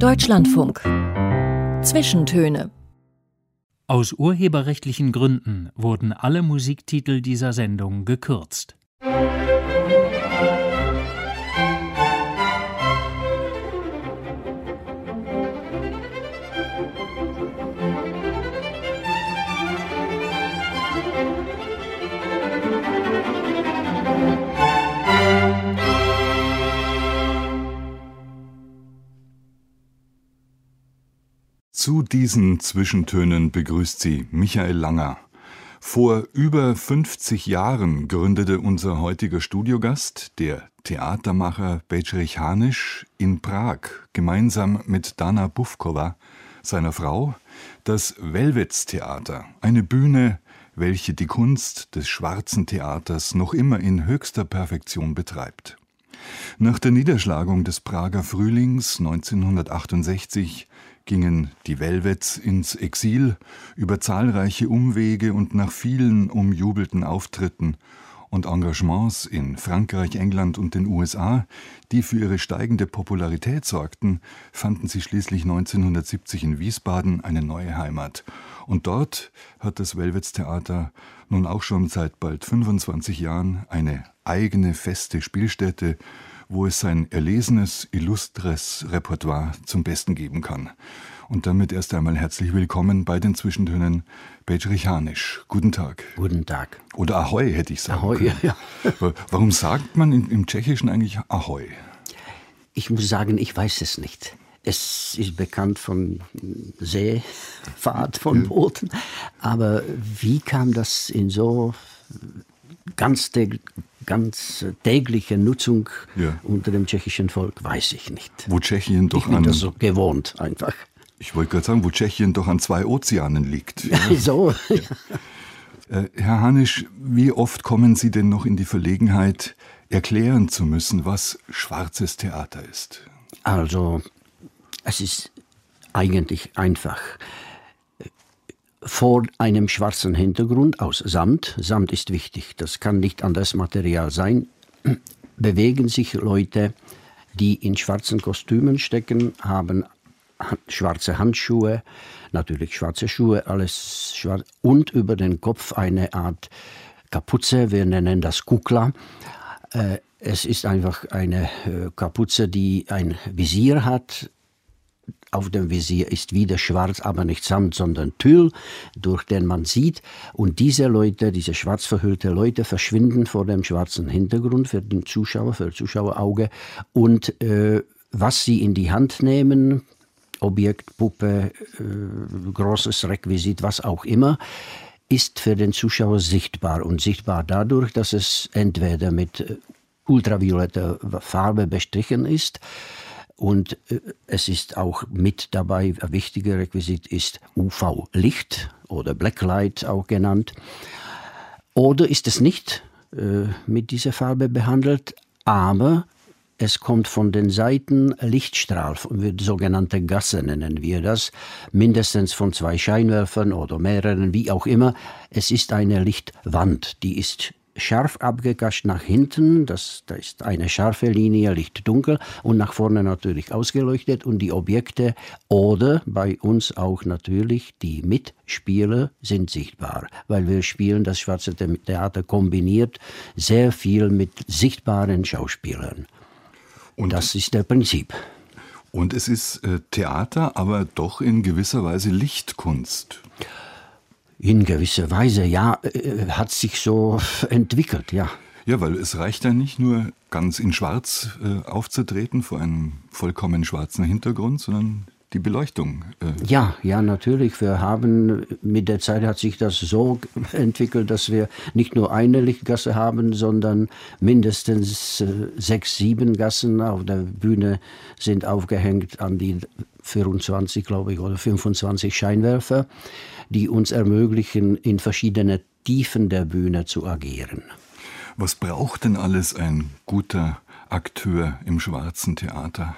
Deutschlandfunk. Zwischentöne. Aus urheberrechtlichen Gründen wurden alle Musiktitel dieser Sendung gekürzt. Zu diesen Zwischentönen begrüßt sie Michael Langer. Vor über 50 Jahren gründete unser heutiger Studiogast, der Theatermacher Bedřich Hanisch, in Prag gemeinsam mit Dana Bufková, seiner Frau, das Velvets-Theater, eine Bühne, welche die Kunst des schwarzen Theaters noch immer in höchster Perfektion betreibt. Nach der Niederschlagung des Prager Frühlings 1968 gingen die Velvets ins Exil über zahlreiche Umwege und nach vielen umjubelten Auftritten und Engagements in Frankreich, England und den USA, die für ihre steigende Popularität sorgten, fanden sie schließlich 1970 in Wiesbaden eine neue Heimat. Und dort hat das Velvets-Theater nun auch schon seit bald 25 Jahren eine eigene feste Spielstätte, wo es sein erlesenes, illustres Repertoire zum Besten geben kann. Und damit erst einmal herzlich willkommen bei den Zwischentönen Bedřich Hanisch. Guten Tag. Guten Tag. Oder Ahoi hätte ich sagen Ahoi, können. Ja. Warum sagt man im Tschechischen eigentlich Ahoi? Ich muss sagen, ich weiß es nicht. Es ist bekannt von Seefahrt, von Booten. Aber wie kam das in so ganz tägliche Nutzung unter dem tschechischen Volk, weiß ich nicht. Wo Tschechien doch ich bin das so gewohnt einfach. Ich wollte gerade sagen, wo Tschechien doch an 2 Ozeanen liegt. Ja, so. Ja. Herr Hanisch, wie oft kommen Sie denn noch in die Verlegenheit, erklären zu müssen, was schwarzes Theater ist? Also, es ist eigentlich einfach. Vor einem schwarzen Hintergrund aus Samt ist wichtig, das kann nicht anderes Material sein, bewegen sich Leute, die in schwarzen Kostümen stecken, haben schwarze Handschuhe, natürlich schwarze Schuhe, alles schwarz, und über den Kopf eine Art Kapuze, wir nennen das Kukla. Es ist einfach eine Kapuze, die ein Visier hat. Auf dem Visier ist wieder schwarz, aber nicht Samt, sondern Tüll, durch den man sieht. Und diese Leute, diese schwarz verhüllte Leute, verschwinden vor dem schwarzen Hintergrund für den Zuschauer, für das Zuschauerauge. Und was sie in die Hand nehmen, Objekt, Puppe, großes Requisit, was auch immer, ist für den Zuschauer sichtbar. Und sichtbar dadurch, dass es entweder mit ultravioletter Farbe bestrichen ist, und es ist auch mit dabei, ein wichtiger Requisit ist UV-Licht oder Blacklight auch genannt. Oder ist es nicht mit dieser Farbe behandelt, aber es kommt von den Seiten Lichtstrahl, sogenannte Gasse nennen wir das, mindestens von 2 Scheinwerfern oder mehreren, wie auch immer. Es ist eine Lichtwand, die ist scharf abgekascht nach hinten, da ist eine scharfe Linie, lichtdunkel, und nach vorne natürlich ausgeleuchtet, und die Objekte oder bei uns auch natürlich die Mitspieler sind sichtbar, weil wir spielen, das schwarze Theater kombiniert sehr viel mit sichtbaren Schauspielern. Und das ist der Prinzip. Und es ist Theater, aber doch in gewisser Weise Lichtkunst. In gewisser Weise, ja, hat sich so entwickelt, ja. Ja, weil es reicht ja nicht nur ganz in Schwarz aufzutreten vor einem vollkommen schwarzen Hintergrund, sondern die Beleuchtung. Ja, natürlich. Wir haben, mit der Zeit hat sich das so entwickelt, dass wir nicht nur eine Lichtgasse haben, sondern mindestens 6, 7 Gassen auf der Bühne sind aufgehängt an die 24, glaube ich, oder 25 Scheinwerfer, die uns ermöglichen, in verschiedene Tiefen der Bühne zu agieren. Was braucht denn alles ein guter Akteur im schwarzen Theater?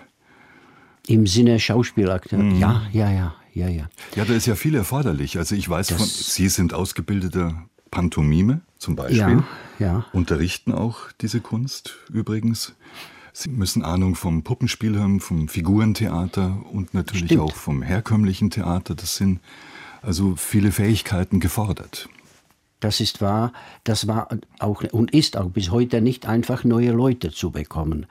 Im Sinne Schauspielakteur? Ja. Ja, da ist ja viel erforderlich. Also ich weiß, Sie sind ausgebildeter Pantomime zum Beispiel. Ja. Unterrichten auch diese Kunst übrigens. Sie müssen Ahnung vom Puppenspiel haben, vom Figurentheater und natürlich Stimmt. auch vom herkömmlichen Theater. Das sind also viele Fähigkeiten gefordert. Das ist wahr. Das war auch und ist auch bis heute nicht einfach, neue Leute zu bekommen.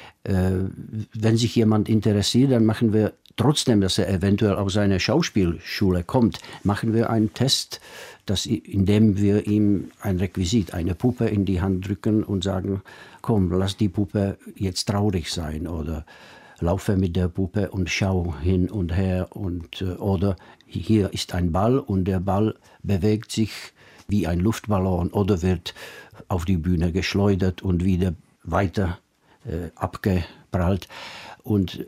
Wenn sich jemand interessiert, dann machen wir, trotzdem, dass er eventuell aus einer Schauspielschule kommt, machen wir einen Test, indem wir ihm ein Requisit, eine Puppe in die Hand drücken und sagen, komm, lass die Puppe jetzt traurig sein oder laufe mit der Puppe und schau hin und her oder hier ist ein Ball und der Ball bewegt sich wie ein Luftballon oder wird auf die Bühne geschleudert und wieder weiter abgeprallt. Und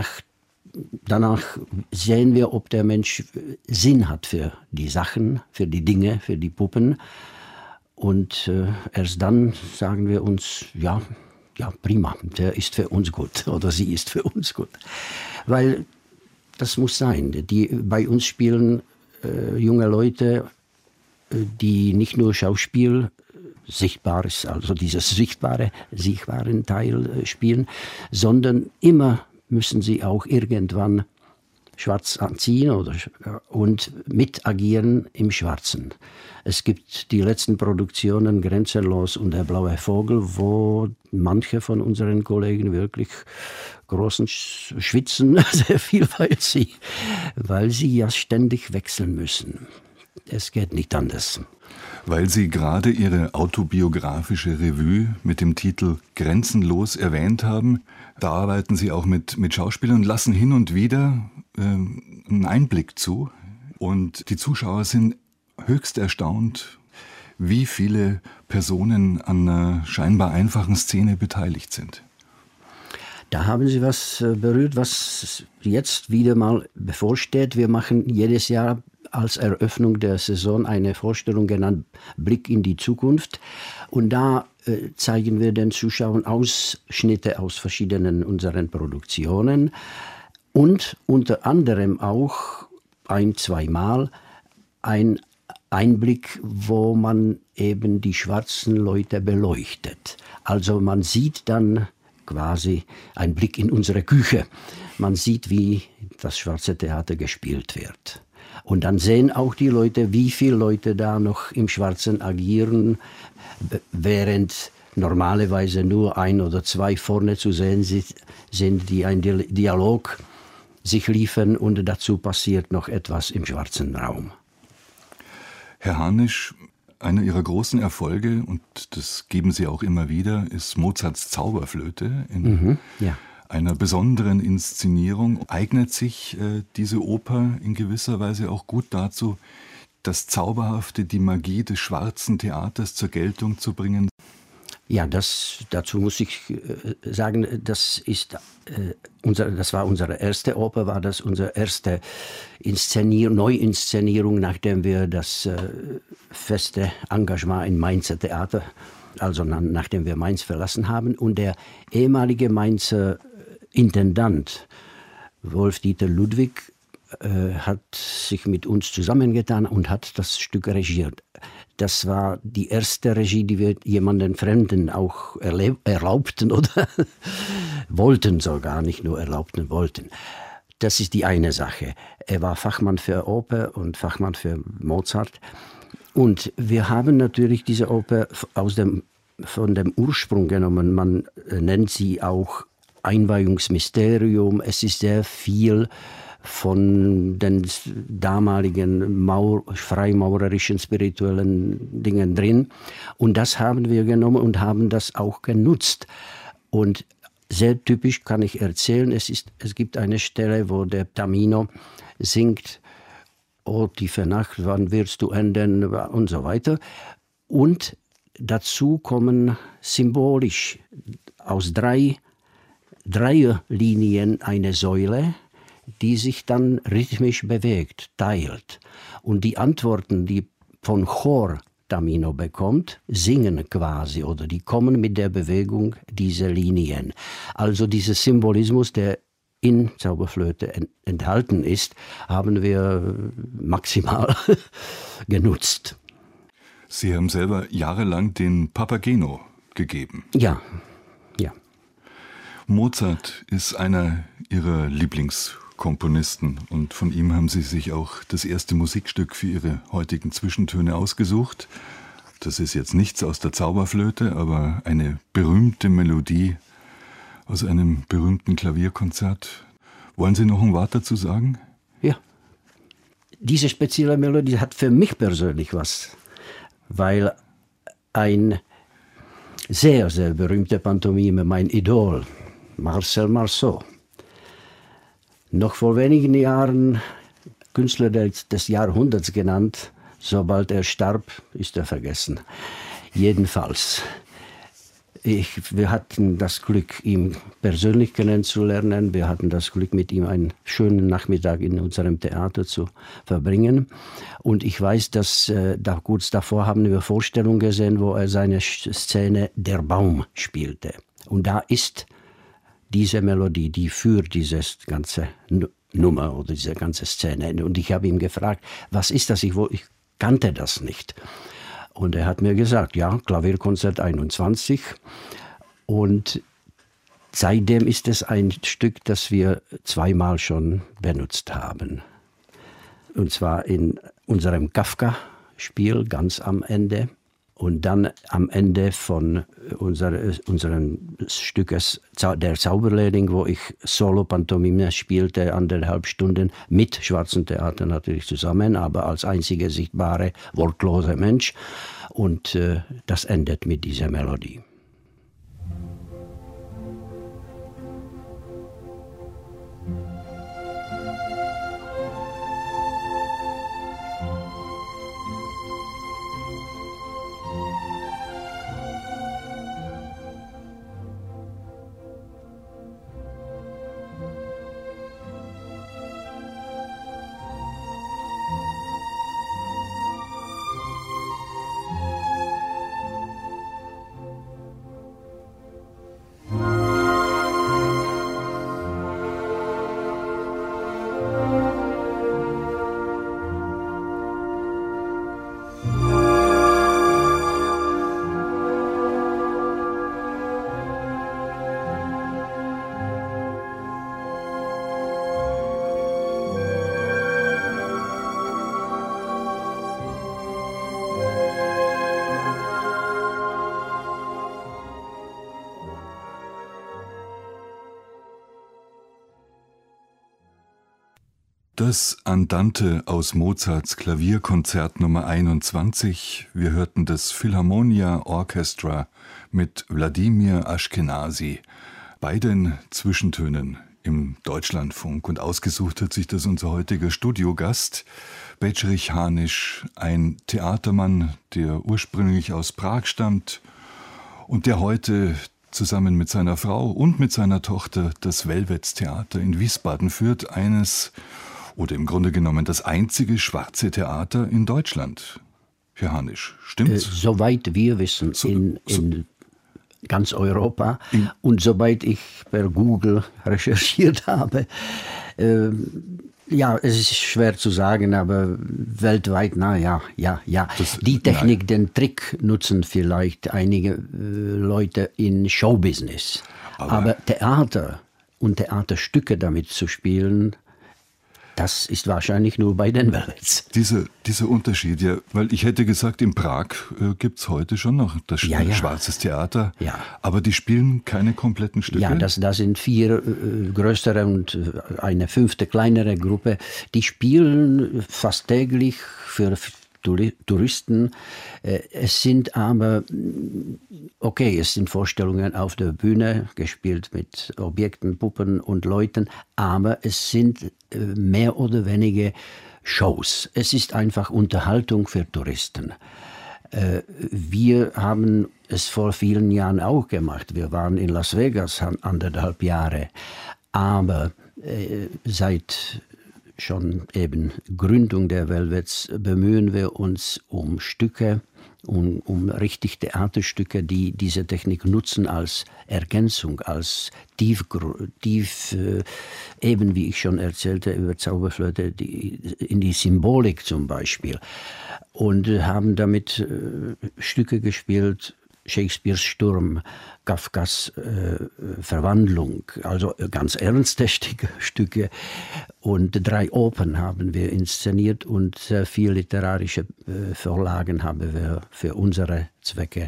danach sehen wir, ob der Mensch Sinn hat für die Sachen, für die Dinge, für die Puppen. Und erst dann sagen wir uns, ja, prima, der ist für uns gut oder sie ist für uns gut. Weil das muss sein. Bei uns spielen junge Leute, die nicht nur Schauspiel Sichtbares, also dieses sichtbaren Teil spielen, sondern immer müssen sie auch irgendwann schwarz anziehen und mit agieren im Schwarzen. Es gibt die letzten Produktionen Grenzenlos und Der blaue Vogel, wo manche von unseren Kollegen wirklich großen schwitzen, sehr viel, weil sie ja ständig wechseln müssen. Es geht nicht anders. Weil Sie gerade Ihre autobiografische Revue mit dem Titel Grenzenlos erwähnt haben, da arbeiten Sie auch mit Schauspielern und lassen hin und wieder einen Einblick zu. Und die Zuschauer sind höchst erstaunt, wie viele Personen an einer scheinbar einfachen Szene beteiligt sind. Da haben Sie was berührt, was jetzt wieder mal bevorsteht. Wir machen jedes Jahr als Eröffnung der Saison eine Vorstellung genannt Blick in die Zukunft. Und da zeigen wir den Zuschauern Ausschnitte aus verschiedenen unseren Produktionen und unter anderem auch 1-2 Mal ein Einblick, wo man eben die schwarzen Leute beleuchtet. Also man sieht dann quasi einen Blick in unsere Küche. Man sieht, wie das schwarze Theater gespielt wird. Und dann sehen auch die Leute, wie viele Leute da noch im Schwarzen agieren, während normalerweise nur 1 oder 2 vorne zu sehen sind, die einen Dialog sich liefern und dazu passiert noch etwas im schwarzen Raum. Herr Harnisch, einer Ihrer großen Erfolge, und das geben Sie auch immer wieder, ist Mozarts Zauberflöte in einer besonderen Inszenierung. Eignet sich diese Oper in gewisser Weise auch gut dazu, das Zauberhafte, die Magie des schwarzen Theaters zur Geltung zu bringen? Ja, dazu muss ich sagen, das war unsere erste Oper, war das unsere erste Neuinszenierung, nachdem wir das feste Engagement im Mainzer Theater, also nachdem wir Mainz verlassen haben. Und der ehemalige Mainzer Intendant Wolf-Dieter Ludwig hat sich mit uns zusammengetan und hat das Stück regiert. Das war die erste Regie, die wir jemanden Fremden auch erlaubten oder wollten sogar, nicht nur erlaubten, wollten. Das ist die eine Sache. Er war Fachmann für Oper und Fachmann für Mozart. Und wir haben natürlich diese Oper von dem Ursprung genommen. Man nennt sie auch Einweihungsmysterium. Es ist sehr viel von den damaligen freimaurerischen, spirituellen Dingen drin. Und das haben wir genommen und haben das auch genutzt. Und sehr typisch kann ich erzählen, es gibt eine Stelle, wo der Tamino singt, "O tiefe Nacht, wann wirst du enden?" und so weiter. Und dazu kommen symbolisch aus 3 Dreierlinien eine Säule, die sich dann rhythmisch bewegt, teilt. Und die Antworten, die von Chor Tamino bekommt, singen quasi oder die kommen mit der Bewegung dieser Linien. Also dieser Symbolismus, der in Zauberflöte enthalten ist, haben wir maximal genutzt. Sie haben selber jahrelang den Papageno gegeben. Ja. Mozart ist einer Ihrer Lieblingskomponisten und von ihm haben Sie sich auch das erste Musikstück für Ihre heutigen Zwischentöne ausgesucht. Das ist jetzt nichts aus der Zauberflöte, aber eine berühmte Melodie aus einem berühmten Klavierkonzert. Wollen Sie noch ein Wort dazu sagen? Ja. Diese spezielle Melodie hat für mich persönlich was, weil ein sehr, sehr berühmter Pantomime, mein Idol, Marcel Marceau, noch vor wenigen Jahren Künstler des Jahrhunderts genannt, sobald er starb, ist er vergessen. Jedenfalls, wir hatten das Glück, ihn persönlich kennenzulernen. Wir hatten das Glück, mit ihm einen schönen Nachmittag in unserem Theater zu verbringen. Und ich weiß, dass kurz davor haben wir Vorstellungen gesehen, wo er seine Szene Der Baum spielte. Und da ist diese Melodie, die führt diese ganze Nummer oder diese ganze Szene. Und ich habe ihn gefragt, was ist das? Ich kannte das nicht. Und er hat mir gesagt, ja, Klavierkonzert 21. Und seitdem ist es ein Stück, das wir zweimal schon benutzt haben. Und zwar in unserem Kafka-Spiel ganz am Ende. Und dann am Ende von unseren Stückes Der Zauberlehrling, wo ich Solo-Pantomime spielte, 1,5 Stunden mit Schwarzen Theater natürlich zusammen, aber als einziger sichtbare, wortlose Mensch. Und das endet mit dieser Melodie. Das Andante aus Mozarts Klavierkonzert Nummer 21. Wir hörten das Philharmonia Orchestra mit Wladimir Ashkenazy bei den Zwischentönen im Deutschlandfunk. Und ausgesucht hat sich das unser heutiger Studiogast, Bedřich Hanisch, ein Theatermann, der ursprünglich aus Prag stammt und der heute zusammen mit seiner Frau und mit seiner Tochter das Velvets-Theater in Wiesbaden führt, eines oder im Grunde genommen das einzige schwarze Theater in Deutschland. Herr Hanisch, stimmt's? Soweit wir wissen, in ganz Europa. Und soweit ich per Google recherchiert habe, ja, es ist schwer zu sagen, aber weltweit, ja. Die Technik, den Trick nutzen vielleicht einige Leute in Showbusiness. Aber Theater und Theaterstücke damit zu spielen, das ist wahrscheinlich nur bei den Velvets. Dieser Unterschied, ja, weil ich hätte gesagt, in Prag gibt es heute schon noch das Schwarzes Theater, aber die spielen keine kompletten Stücke? Ja, das sind 4 größere und eine 5. kleinere Gruppe. Die spielen fast täglich für Touristen. Es sind aber, es sind Vorstellungen auf der Bühne, gespielt mit Objekten, Puppen und Leuten, aber es sind mehr oder weniger Shows. Es ist einfach Unterhaltung für Touristen. Wir haben es vor vielen Jahren auch gemacht. Wir waren in Las Vegas 1,5 Jahre, aber seit schon eben Gründung der Velvets bemühen wir uns um Stücke, um richtig Theaterstücke, die diese Technik nutzen als Ergänzung, als eben wie ich schon erzählte über Zauberflöte, in die Symbolik zum Beispiel. Und haben damit Stücke gespielt, Shakespeares Sturm, Kafkas Verwandlung, also ganz ernste Stücke. Und 3 Opern haben wir inszeniert und sehr viele literarische Vorlagen haben wir für unsere Zwecke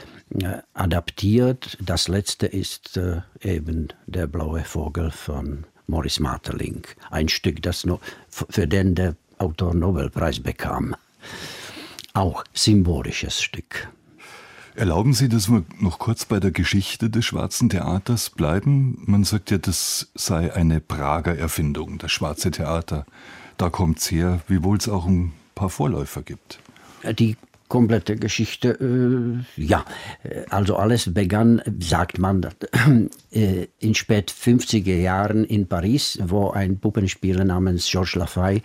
adaptiert. Das letzte ist eben Der blaue Vogel von Maurice Maeterlinck. Ein Stück, das noch für den der Autor Nobelpreis bekam. Auch symbolisches Stück. Erlauben Sie, dass wir noch kurz bei der Geschichte des Schwarzen Theaters bleiben? Man sagt ja, das sei eine Prager Erfindung, das Schwarze Theater. Da kommt's her, wiewohl es auch ein paar Vorläufer gibt. Die komplette Geschichte, also alles begann, sagt man, in spät 50er Jahren in Paris, wo ein Puppenspieler namens Georges Lafay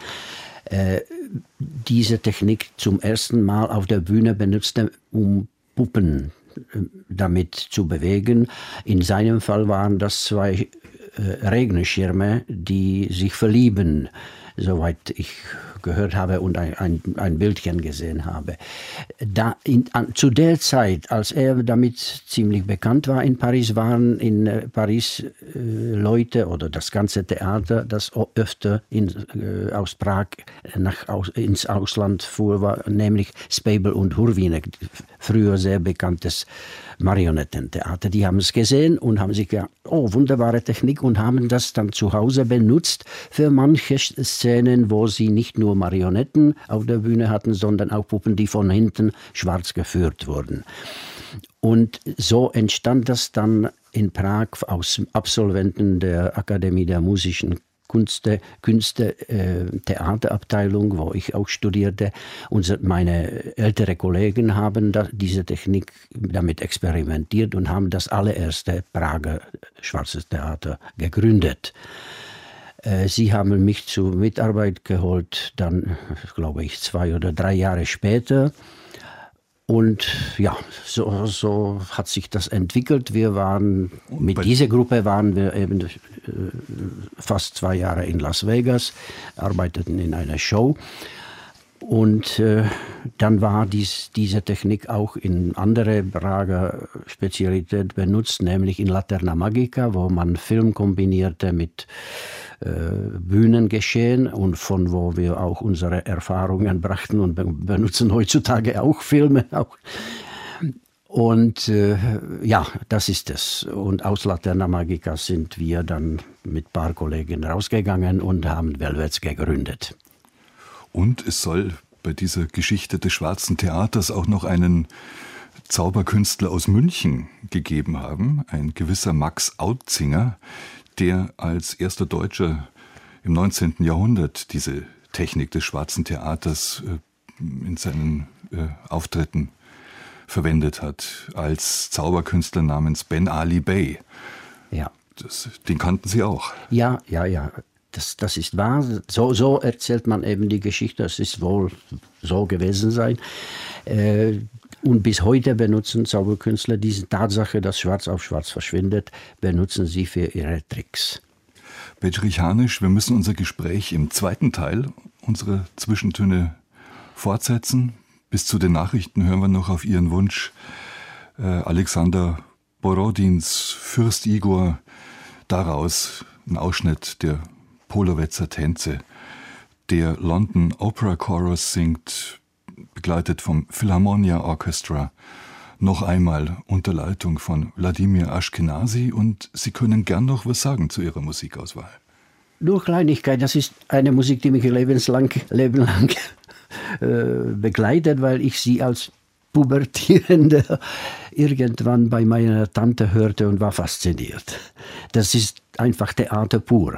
diese Technik zum ersten Mal auf der Bühne benutzte, um Puppen damit zu bewegen. In seinem Fall waren das 2 Regenschirme, die sich verlieben, soweit ich gehört habe und ein Bildchen gesehen habe. Zu der Zeit, als er damit ziemlich bekannt war in Paris, waren in Paris Leute oder das ganze Theater, das öfter aus Prag ins Ausland fuhr, war nämlich Spejbel und Hurwienek, früher sehr bekanntes Marionettentheater. Die haben es gesehen und haben sich gedacht, oh, wunderbare Technik, und haben das dann zu Hause benutzt für manche Szenen, wo sie nicht nur Marionetten auf der Bühne hatten, sondern auch Puppen, die von hinten schwarz geführt wurden. Und so entstand das dann in Prag aus Absolventen der Akademie der musischen Künste, Theaterabteilung, wo ich auch studierte. Meine ältere Kollegen haben diese Technik damit experimentiert und haben das allererste Prager Schwarzes Theater gegründet. Sie haben mich zur Mitarbeit geholt, dann, glaube ich, 2 oder 3 Jahre später. Und ja, so hat sich das entwickelt. Mit dieser Gruppe waren wir eben fast 2 Jahre in Las Vegas, arbeiteten in einer Show. Und dann war diese Technik auch in andere Prager Spezialitäten benutzt, nämlich in Laterna Magica, wo man Film kombinierte mit Bühnengeschehen und von wo wir auch unsere Erfahrungen brachten und benutzen heutzutage auch Filme. Und das ist es. Und aus Laterna Magica sind wir dann mit ein paar Kollegen rausgegangen und haben Velvets gegründet. Und es soll bei dieser Geschichte des Schwarzen Theaters auch noch einen Zauberkünstler aus München gegeben haben, ein gewisser Max Autzinger, der als erster Deutscher im 19. Jahrhundert diese Technik des Schwarzen Theaters in seinen Auftritten verwendet hat, als Zauberkünstler namens Ben Ali Bey. Ja. Den kannten Sie auch? Ja. Das ist wahr. So erzählt man eben die Geschichte. Es ist wohl so gewesen sein. Und bis heute benutzen Zauberkünstler diese Tatsache, dass Schwarz auf Schwarz verschwindet, benutzen sie für ihre Tricks. Bedřich Hanisch, wir müssen unser Gespräch im 2. Teil unserer Zwischentöne fortsetzen. Bis zu den Nachrichten hören wir noch auf Ihren Wunsch Alexander Borodins Fürst Igor, daraus ein Ausschnitt der Polowetzer Tänze. Der London Opera Chorus singt, begleitet vom Philharmonia Orchestra, noch einmal unter Leitung von Wladimir Ashkenazy, und Sie können gern noch was sagen zu Ihrer Musikauswahl. Nur Kleinigkeit, das ist eine Musik, die mich lebenlang begleitet, weil ich sie als Pubertierender irgendwann bei meiner Tante hörte und war fasziniert. Das ist einfach Theater pur.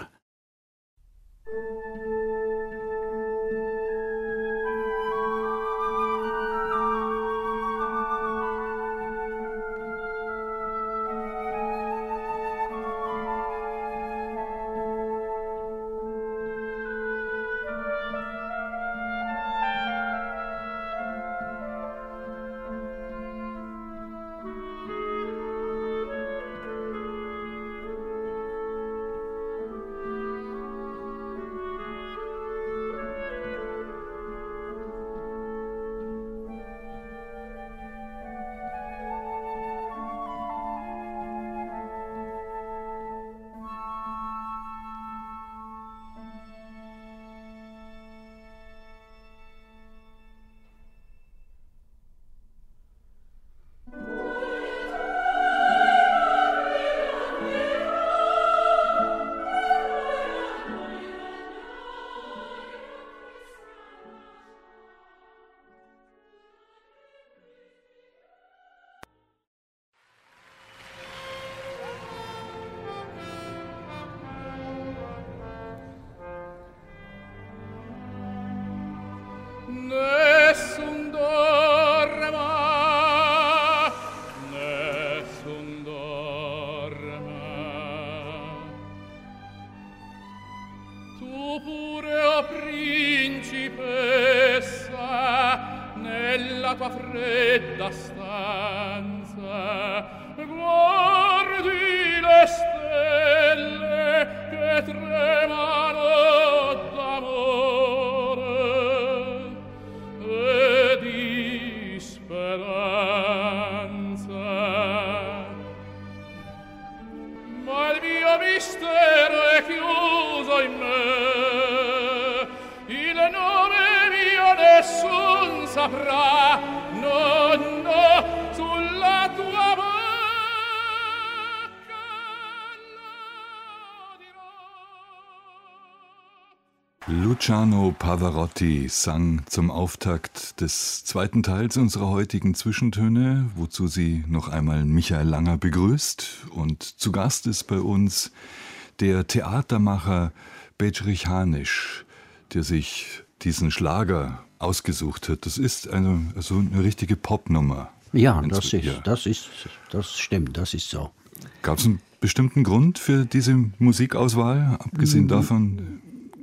tu pure, o principessa, nella tua fredda stanza, guardi le stelle che tremano d'amore e di speranza. Ma il mio mistero è chiuso in me, il nome mio nessun saprà, no, no, sulla tua bocca lo dirò. Luciano Pavarotti sang zum Auftakt des zweiten Teils unserer heutigen Zwischentöne, wozu sie noch einmal Michael Langer begrüßt. Und zu Gast ist bei uns der Theatermacher Bedřich Hánisch, der sich diesen Schlager ausgesucht hat. Das ist eine richtige Popnummer. Ja, das stimmt, das ist so. Gab es einen bestimmten Grund für diese Musikauswahl, abgesehen davon?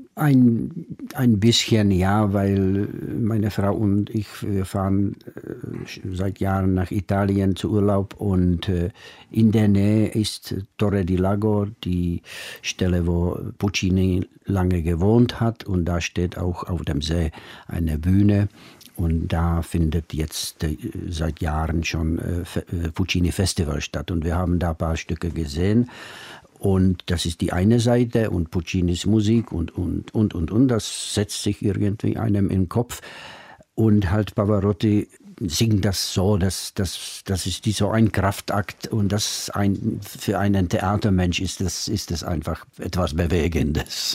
Ein bisschen ja, weil meine Frau und ich, wir fahren seit Jahren nach Italien zu Urlaub und in der Nähe ist Torre di Lago, die Stelle, wo Puccini lange gewohnt hat, und da steht auch auf dem See eine Bühne. Und da findet jetzt seit Jahren schon Puccini Festival statt. Und wir haben da ein paar Stücke gesehen. Und das ist die eine Seite, und Puccinis Musik und. Das setzt sich irgendwie einem im Kopf. Und halt Pavarotti singt das so, das ist so ein Kraftakt. Und für einen Theatermensch ist das einfach etwas Bewegendes.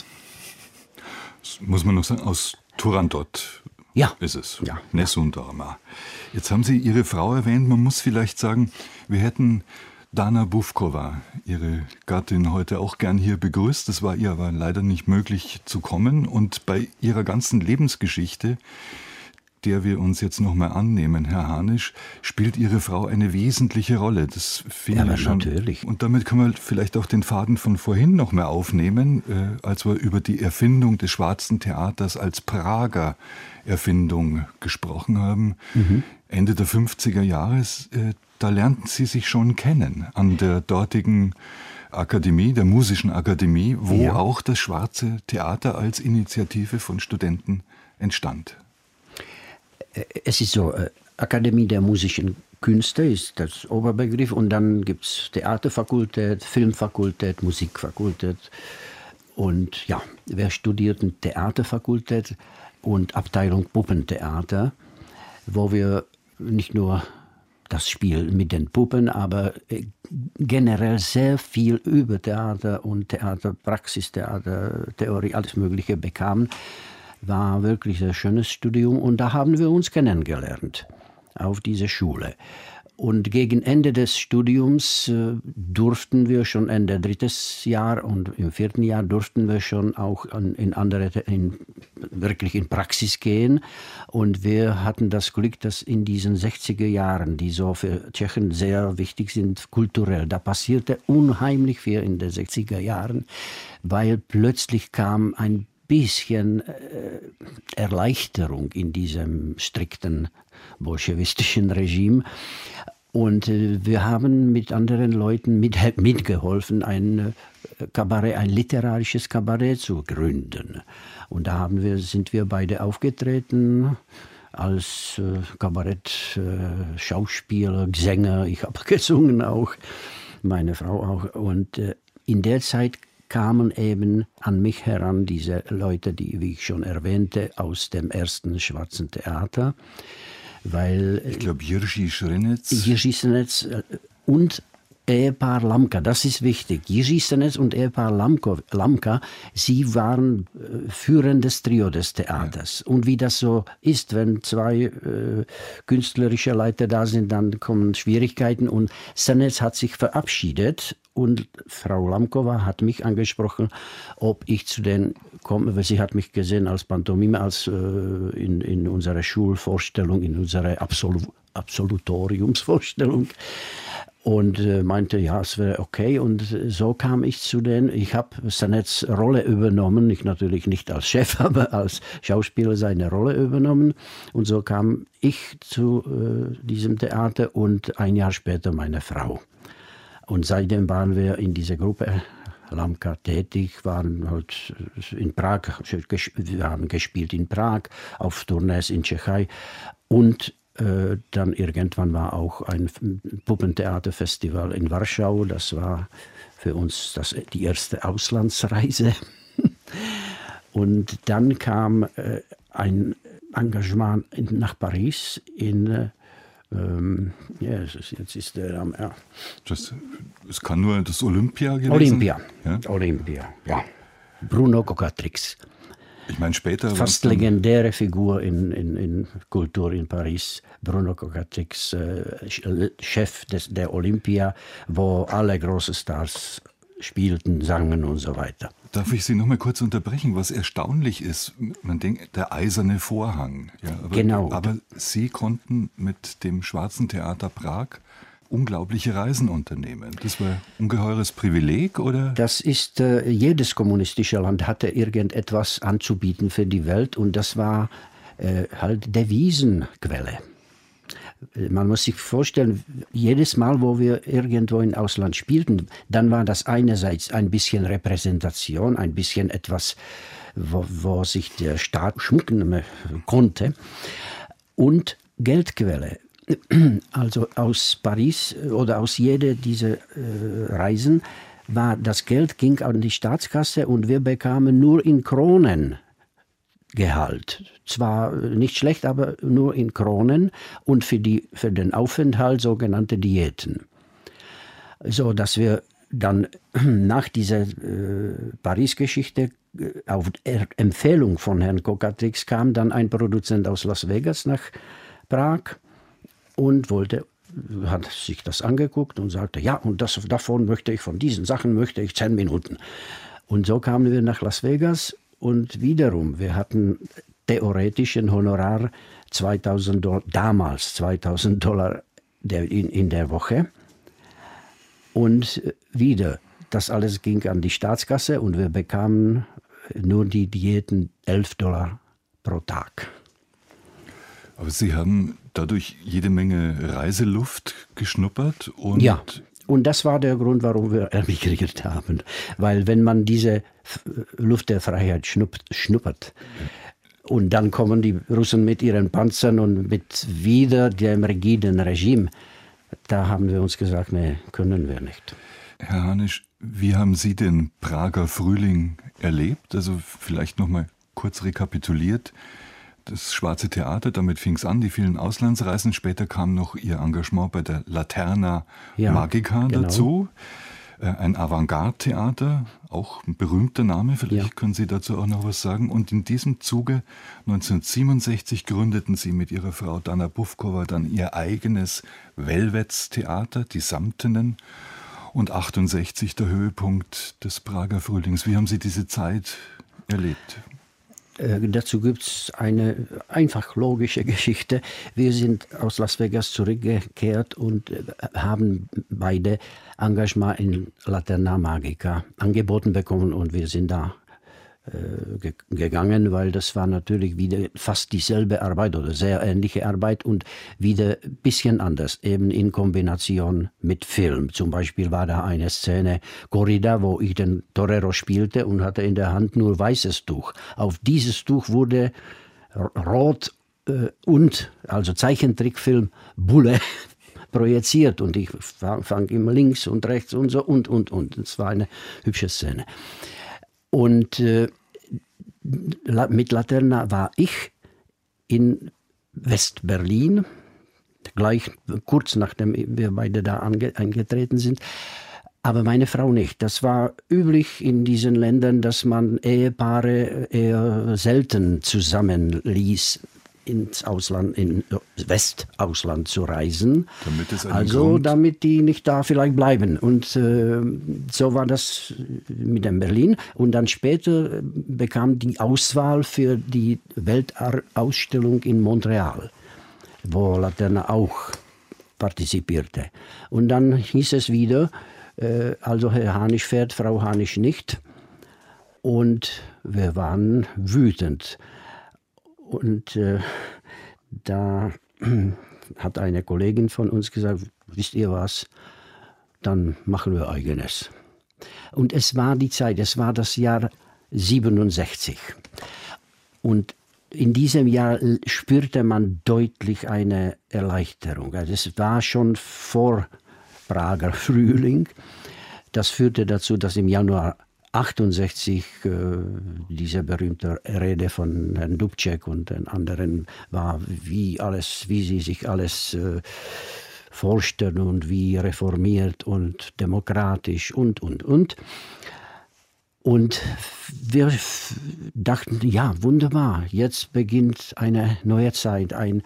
Das muss man noch sagen, aus Turandot. Ja. Ist es. Ja. Nessun Dorma. Jetzt haben Sie Ihre Frau erwähnt. Man muss vielleicht sagen, wir hätten Dana Bufkova, Ihre Gattin, heute auch gern hier begrüßt. Es war ihr aber leider nicht möglich zu kommen. Und bei Ihrer ganzen Lebensgeschichte, der wir uns jetzt noch mal annehmen, Herr Hánisch, spielt Ihre Frau eine wesentliche Rolle. Das finde ich schon. Natürlich. Und damit können wir vielleicht auch den Faden von vorhin noch mal aufnehmen, als wir über die Erfindung des Schwarzen Theaters als Prager Erfindung gesprochen haben. Ende der 50er Jahre, da lernten Sie sich schon kennen an der dortigen Akademie, der Musischen Akademie, wo auch das Schwarze Theater als Initiative von Studenten entstand. Es ist so, Akademie der Musischen Künste ist das Oberbegriff, und dann gibt es Theaterfakultät, Filmfakultät, Musikfakultät. Und ja, wir studierten Theaterfakultät und Abteilung Puppentheater, wo wir nicht nur das Spiel mit den Puppen, aber generell sehr viel über Theater und Theaterpraxis, Theatertheorie, alles Mögliche bekamen. War wirklich ein schönes Studium, und da haben wir uns kennengelernt auf dieser Schule. Und gegen Ende des Studiums durften wir schon Ende drittes Jahr und im vierten Jahr durften wir schon auch wirklich in Praxis gehen. Und wir hatten das Glück, dass in diesen 60er Jahren, die so für Tschechen sehr wichtig sind, kulturell, da passierte unheimlich viel in den 60er Jahren, weil plötzlich kam ein bisschen Erleichterung in diesem strikten bolschewistischen Regime. Und wir haben mit anderen Leuten mitgeholfen, ein literarisches Kabarett zu gründen. Und da sind wir beide aufgetreten als Kabarett-Schauspieler, Sänger. Ich habe gesungen auch, meine Frau auch. Und in der Zeit kamen eben an mich heran diese Leute, die, wie ich schon erwähnte, aus dem ersten Schwarzen Theater. Weil, ich glaube, Jiří Senec und Ehepaar Lamka, das ist wichtig. Jiří Senec und Ehepaar Lamka, sie waren führendes Trio des Theaters. Ja. Und wie das so ist, wenn zwei künstlerische Leute da sind, dann kommen Schwierigkeiten. Und Senec hat sich verabschiedet. Und Frau Lamkova hat mich angesprochen, ob ich zu denen komme, weil sie hat mich gesehen als Pantomime, als in unserer Schulvorstellung, in unserer Absolutoriumsvorstellung. Und meinte, ja, es wäre okay. Und so kam ich zu denen. Ich habe Sanets Rolle übernommen. Ich natürlich nicht als Chef, aber als Schauspieler seine Rolle übernommen. Und so kam ich zu diesem Theater und ein Jahr später meine Frau. Und seitdem waren wir in dieser Gruppe Lamka tätig, waren halt in Prag, wir haben gespielt in Prag, auf Tournees in Tschechei und dann irgendwann war auch ein Puppentheaterfestival in Warschau. Das war für uns die erste Auslandsreise. Und dann kam ein Engagement nach Paris jetzt ist der am... Ja. Es kann nur das Olympia gewesen Olympia, ja? Olympia, ja. Bruno Cocatrix. Ich meine, später... Fast legendäre Figur in Kultur in Paris. Bruno Cocatrix, Chef der Olympia, wo alle großen Stars spielten, sangen und so weiter. Darf ich Sie noch mal kurz unterbrechen? Was erstaunlich ist, man denkt, der eiserne Vorhang. Ja, Genau. Aber Sie konnten mit dem Schwarzen Theater Prag unglaubliche Reisen unternehmen. Das war ein ungeheures Privileg, oder? Das ist, jedes kommunistische Land hatte irgendetwas anzubieten für die Welt und das war halt Devisenquelle. Man muss sich vorstellen, jedes Mal, wo wir irgendwo im Ausland spielten, dann war das einerseits ein bisschen Repräsentation, ein bisschen etwas, wo sich der Staat schmücken konnte und Geldquelle. Also aus Paris oder aus jeder dieser Reisen war das Geld ging an die Staatskasse und wir bekamen nur in Kronen Gehalt. Zwar nicht schlecht, aber nur in Kronen und für den Aufenthalt sogenannte Diäten. So dass wir dann nach dieser Paris-Geschichte auf Empfehlung von Herrn Cocatrix kam dann ein Produzent aus Las Vegas nach Prag und hat sich das angeguckt und sagte, ja, und von diesen Sachen möchte ich 10 Minuten. Und so kamen wir nach Las Vegas und wiederum, wir hatten theoretisch ein Honorar damals $2.000 in der Woche. Und wieder, das alles ging an die Staatskasse und wir bekamen nur die Diäten $11 pro Tag. Aber Sie haben dadurch jede Menge Reiseluft geschnuppert und... Ja, und das war der Grund, warum wir emigriert haben. Weil wenn man diese Luft der Freiheit schnuppert und dann kommen die Russen mit ihren Panzern und mit wieder dem rigiden Regime, da haben wir uns gesagt, nee, können wir nicht. Herr Hanisch, wie haben Sie den Prager Frühling erlebt? Also vielleicht noch mal kurz rekapituliert. Das Schwarze Theater, damit fing es an, die vielen Auslandsreisen. Später kam noch Ihr Engagement bei der Laterna Magica dazu. Ein Avantgarde-Theater, auch ein berühmter Name, vielleicht können Sie dazu auch noch was sagen. Und in diesem Zuge 1967 gründeten Sie mit Ihrer Frau Dana Bufkova dann Ihr eigenes Velvets-Theater, die Samtenen. Und 68 der Höhepunkt des Prager Frühlings. Wie haben Sie diese Zeit erlebt? Dazu gibt es eine einfach logische Geschichte. Wir sind aus Las Vegas zurückgekehrt und haben beide Engagement in Laterna Magica angeboten bekommen und wir sind da gegangen, weil das war natürlich wieder fast dieselbe Arbeit oder sehr ähnliche Arbeit und wieder ein bisschen anders, eben in Kombination mit Film. Zum Beispiel war da eine Szene, Corrida, wo ich den Torero spielte und hatte in der Hand nur weißes Tuch. Auf dieses Tuch wurde rot also Zeichentrickfilm Bulle projiziert und ich fang immer links und rechts und so und. Es war eine hübsche Szene. Und mit Laterna war ich in West-Berlin, gleich kurz nachdem wir beide da eingetreten sind, aber meine Frau nicht. Das war üblich in diesen Ländern, dass man Ehepaare eher selten zusammenließ, ins Ausland, in Westausland zu reisen. Damit die nicht da vielleicht bleiben. Und so war das mit dem Berlin. Und dann später bekam die Auswahl für die Weltausstellung in Montreal, wo Laterna auch partizipierte. Und dann hieß es wieder, also Herr Hanisch fährt, Frau Hanisch nicht. Und wir waren wütend. Und da hat eine Kollegin von uns gesagt, wisst ihr was, dann machen wir Eigenes. Und es war die Zeit, es war das Jahr 67. Und in diesem Jahr spürte man deutlich eine Erleichterung. Also es war schon vor Prager Frühling. Das führte dazu, dass im Januar 68 diese berühmte Rede von Herrn Dubček und den anderen war, wie sie sich alles vorstellen und wie reformiert und demokratisch und. Und wir dachten, ja, wunderbar, jetzt beginnt eine neue Zeit, eine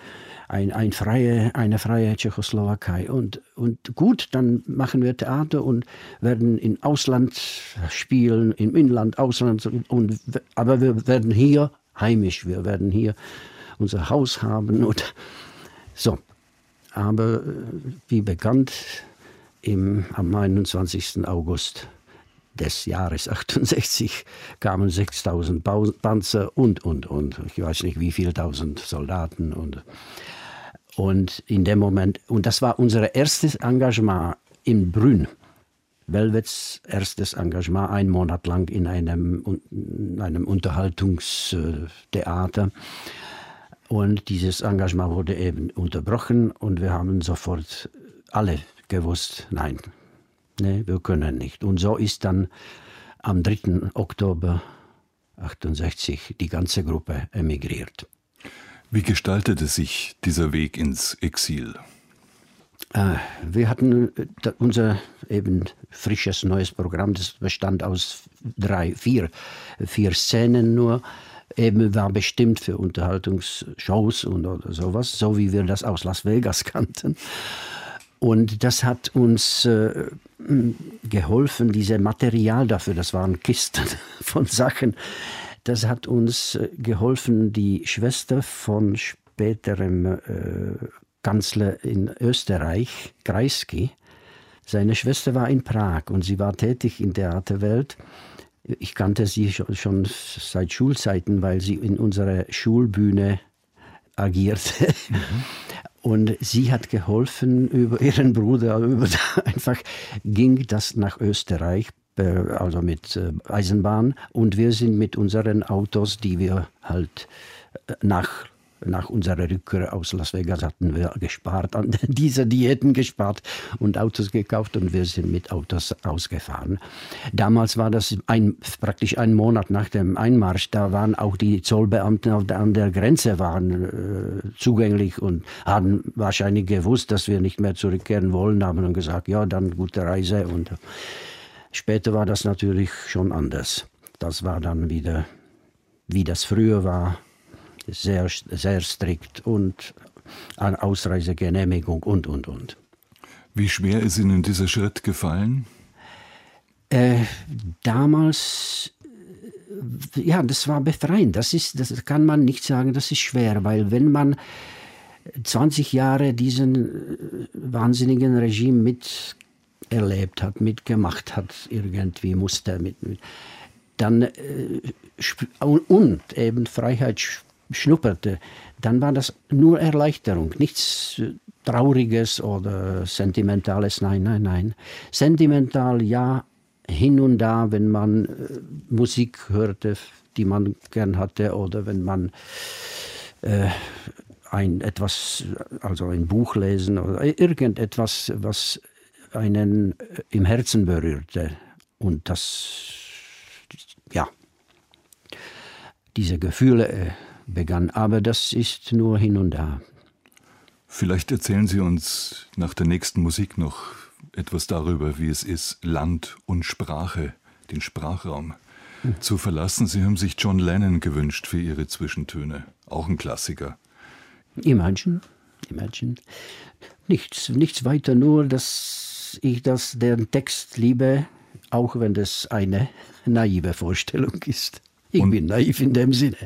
freie Tschechoslowakei. Und gut, dann machen wir Theater und werden im Ausland spielen, im Inland, Ausland. Aber wir werden hier heimisch, wir werden hier unser Haus haben. Und so. Aber wie bekannt, am 21. August des Jahres 68 kamen 6.000 Panzer und. Ich weiß nicht, wie viele tausend Soldaten. Und in dem Moment, und das war unser erstes Engagement in Brünn. Velvets erstes Engagement, 1 Monat lang in einem Unterhaltungstheater. Und dieses Engagement wurde eben unterbrochen und wir haben sofort alle gewusst, nein, wir können nicht. Und so ist dann am 3. Oktober 68 die ganze Gruppe emigriert. Wie gestaltete sich dieser Weg ins Exil? Wir hatten unser eben frisches neues Programm, das bestand aus 4 Szenen nur. Eben war bestimmt für Unterhaltungsshows oder sowas, so wie wir das aus Las Vegas kannten. Und das hat uns geholfen, dieses Material dafür, das waren Kisten von Sachen, das hat uns geholfen, die Schwester von späterem Kanzler in Österreich, Kreisky, seine Schwester war in Prag und sie war tätig in der Theaterwelt. Ich kannte sie schon seit Schulzeiten, weil sie in unserer Schulbühne agierte. Und sie hat geholfen über ihren Bruder. Einfach ging das nach Österreich, also mit Eisenbahn. Und wir sind mit unseren Autos, die wir halt nach unserer Rückkehr aus Las Vegas hatten wir gespart, an diese Diäten gespart und Autos gekauft und wir sind mit Autos ausgefahren. Damals war das praktisch 1 Monat nach dem Einmarsch, da waren auch die Zollbeamten an der Grenze zugänglich und haben wahrscheinlich gewusst, dass wir nicht mehr zurückkehren wollen, haben dann gesagt, ja, dann gute Reise. Und später war das natürlich schon anders. Das war dann wieder, wie das früher war, sehr, sehr strikt und an Ausreisegenehmigung und. Wie schwer ist Ihnen dieser Schritt gefallen? Damals, ja, das war befreiend. Das kann man nicht sagen, das ist schwer, weil wenn man 20 Jahre diesen wahnsinnigen Regime miterlebt hat, mitgemacht hat, irgendwie musste, dann und eben Freiheit schnupperte, dann war das nur Erleichterung, nichts Trauriges oder Sentimentales, nein. Sentimental, ja, hin und da, wenn man Musik hörte, die man gern hatte, oder wenn man ein Buch lesen oder irgendetwas, was einen im Herzen berührte. Und das, ja, diese Gefühle begann, aber das ist nur hin und da. Vielleicht erzählen Sie uns nach der nächsten Musik noch etwas darüber, wie es ist, Land und Sprache, den Sprachraum, zu verlassen. Sie haben sich John Lennon gewünscht für Ihre Zwischentöne, auch ein Klassiker. Imagine. Nichts weiter, nur dass ich den Text liebe, auch wenn das eine naive Vorstellung ist. Ich bin naiv in dem Sinne.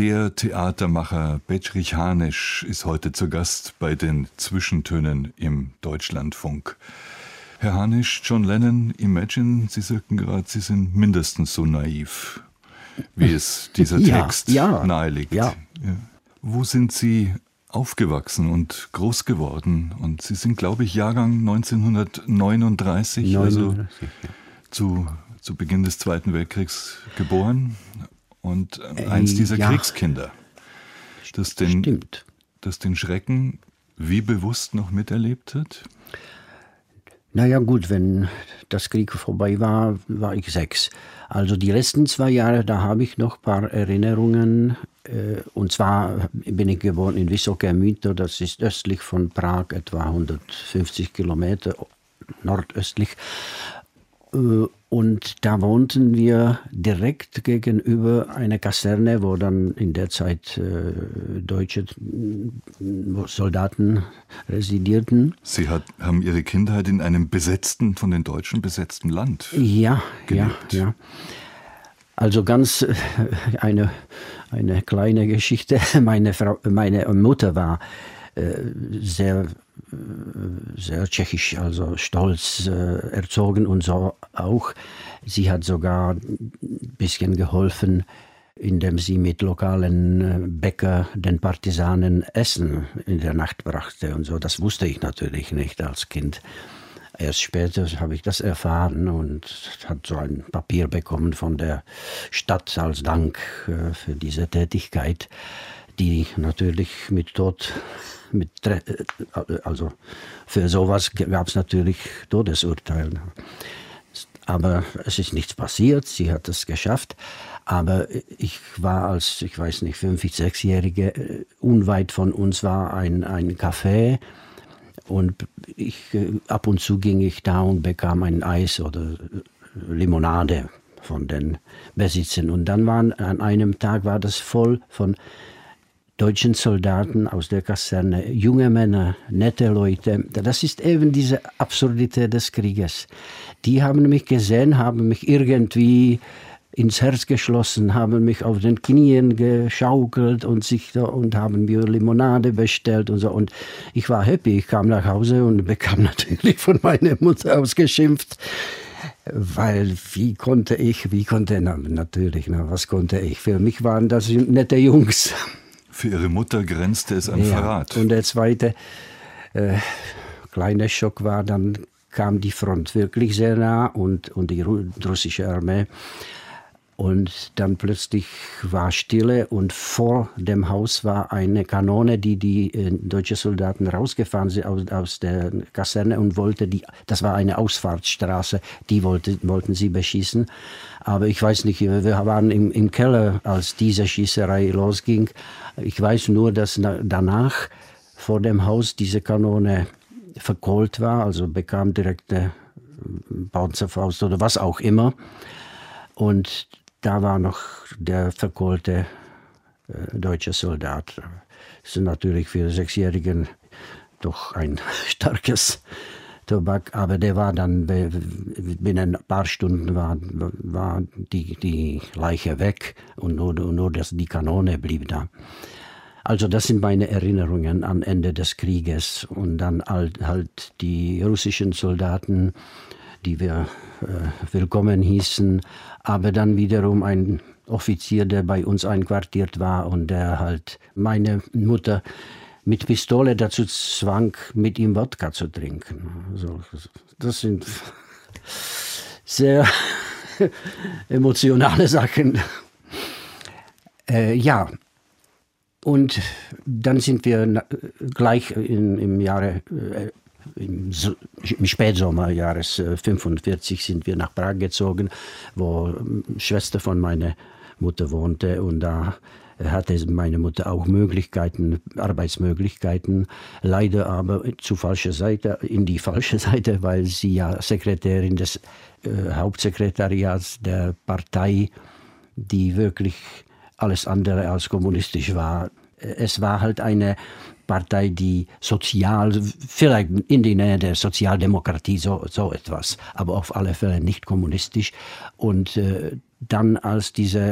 Der Theatermacher Bedřich Hánesch ist heute zu Gast bei den Zwischentönen im Deutschlandfunk. Herr Hánesch, John Lennon, Imagine, Sie sagten gerade, Sie sind mindestens so naiv, wie es dieser Text naheliegt. Ja. Ja. Wo sind Sie aufgewachsen und groß geworden? Und Sie sind, glaube ich, Jahrgang 1939, also zu Beginn des Zweiten Weltkriegs geboren und eins dieser Kriegskinder, das den Schrecken wie bewusst noch miterlebt hat? Naja gut, wenn das Krieg vorbei war, war ich 6. Also die letzten 2 Jahre, da habe ich noch ein paar Erinnerungen. Und zwar bin ich geboren in Vysoké Mýto, das ist östlich von Prag, etwa 150 Kilometer nordöstlich. Und da wohnten wir direkt gegenüber einer Kaserne, wo dann in der Zeit deutsche Soldaten residierten. Sie haben Ihre Kindheit in einem von den Deutschen besetzten Land gelebt. Ja. Also ganz eine kleine Geschichte. Meine Mutter war sehr tschechisch, also stolz erzogen und so auch. Sie hat sogar ein bisschen geholfen, indem sie mit lokalen Bäcker den Partisanen Essen in der Nacht brachte und so. Das wusste ich natürlich nicht als Kind. Erst später habe ich das erfahren und hat so ein Papier bekommen von der Stadt als Dank für diese Tätigkeit, die natürlich also für sowas gab es natürlich Todesurteile. Aber es ist nichts passiert, sie hat es geschafft. Aber ich war als, 5, 6-Jährige, unweit von uns war ein Café. Und ab und zu ging ich da und bekam ein Eis oder Limonade von den Besitzern. Und dann an einem Tag war das voll von deutschen Soldaten aus der Kaserne, junge Männer, nette Leute. Das ist eben diese Absurdität des Krieges. Die haben mich gesehen, haben mich irgendwie ins Herz geschlossen, haben mich auf den Knien geschaukelt und haben mir Limonade bestellt und so. Und ich war happy. Ich kam nach Hause und bekam natürlich von meiner Mutter ausgeschimpft. Weil, was konnte ich? Für mich waren das nette Jungs. Für Ihre Mutter grenzte es an Verrat. Und der zweite kleine Schock war, dann kam die Front wirklich sehr nah und die russische Armee. Und dann plötzlich war Stille und vor dem Haus war eine Kanone, die deutschen Soldaten rausgefahren sind aus der Kaserne und das war eine Ausfahrtsstraße, die wollten sie beschießen. Aber ich weiß nicht, wir waren im Keller, als diese Schießerei losging. Ich weiß nur, dass danach vor dem Haus diese Kanone verkohlt war, also bekam direkte Panzerfaust oder was auch immer. Und da war noch der verkohlte deutsche Soldat. Das ist natürlich für 6-Jährigen doch ein starkes Tobak, aber der war dann, binnen ein paar Stunden war die Leiche weg und nur die Kanone blieb da. Also das sind meine Erinnerungen am Ende des Krieges und dann halt die russischen Soldaten, die wir willkommen hießen, aber dann wiederum ein Offizier, der bei uns einquartiert war und der halt meine Mutter mit Pistole dazu zwang, mit ihm Wodka zu trinken. Also, das sind sehr emotionale Sachen. Ja, und dann sind wir gleich im Spätsommer Jahres 1945 sind wir nach Prag gezogen, wo Schwester von meiner Mutter wohnte und da hatte meine Mutter auch Arbeitsmöglichkeiten, leider aber in die falsche Seite, weil sie ja Sekretärin des Hauptsekretariats der Partei, die wirklich alles andere als kommunistisch war. Es war halt eine Partei, die vielleicht in die Nähe der Sozialdemokratie, so etwas, aber auf alle Fälle nicht kommunistisch. Und dann, als diese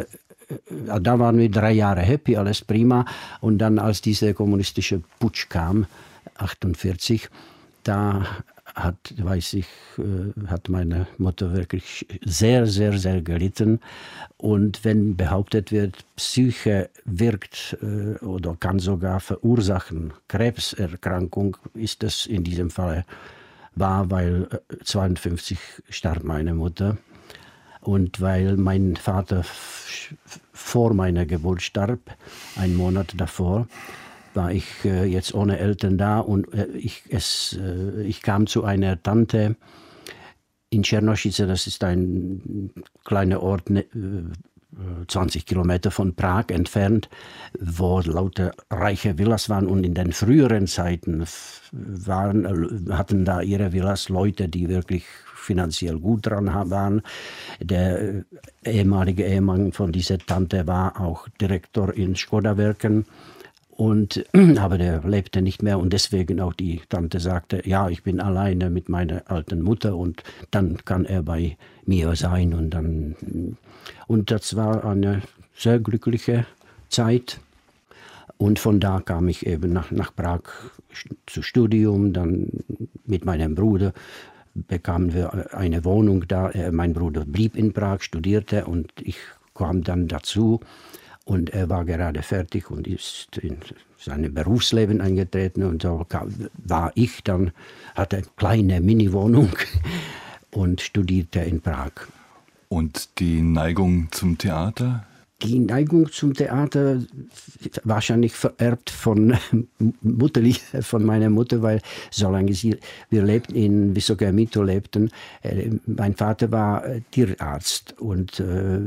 da waren wir 3 Jahre happy, alles prima. Und dann, als dieser kommunistische Putsch kam, 1948, da hat meine Mutter wirklich sehr, sehr, sehr gelitten. Und wenn behauptet wird, Psyche wirkt oder kann sogar verursachen Krebserkrankung, ist das in diesem Fall wahr, weil 1952 starb meine Mutter. Und weil mein Vater vor meiner Geburt starb, einen Monat davor, war ich jetzt ohne Eltern da und ich kam zu einer Tante in Czernosice, das ist ein kleiner Ort, 20 Kilometer von Prag entfernt, wo lauter reiche Villas waren. Und in den früheren Zeiten hatten da ihre Villas Leute, die wirklich finanziell gut dran waren. Der ehemalige Ehemann von dieser Tante war auch Direktor in Skoda-Werken. Aber der lebte nicht mehr und deswegen auch die Tante sagte, ja, ich bin alleine mit meiner alten Mutter und dann kann er bei mir sein. Und das war eine sehr glückliche Zeit. Und von da kam ich eben nach Prag zum Studium. Dann mit meinem Bruder bekamen wir eine Wohnung da. Mein Bruder blieb in Prag, studierte und ich kam dann dazu. Und er war gerade fertig und ist in sein Berufsleben eingetreten. Und so war ich dann, hatte eine kleine Mini-Wohnung und studierte in Prag. Und die Neigung zum Theater? Die Neigung zum Theater wahrscheinlich vererbt von meiner Mutter, weil solange wir lebten in Vysoké Mýto lebten, mein Vater war Tierarzt und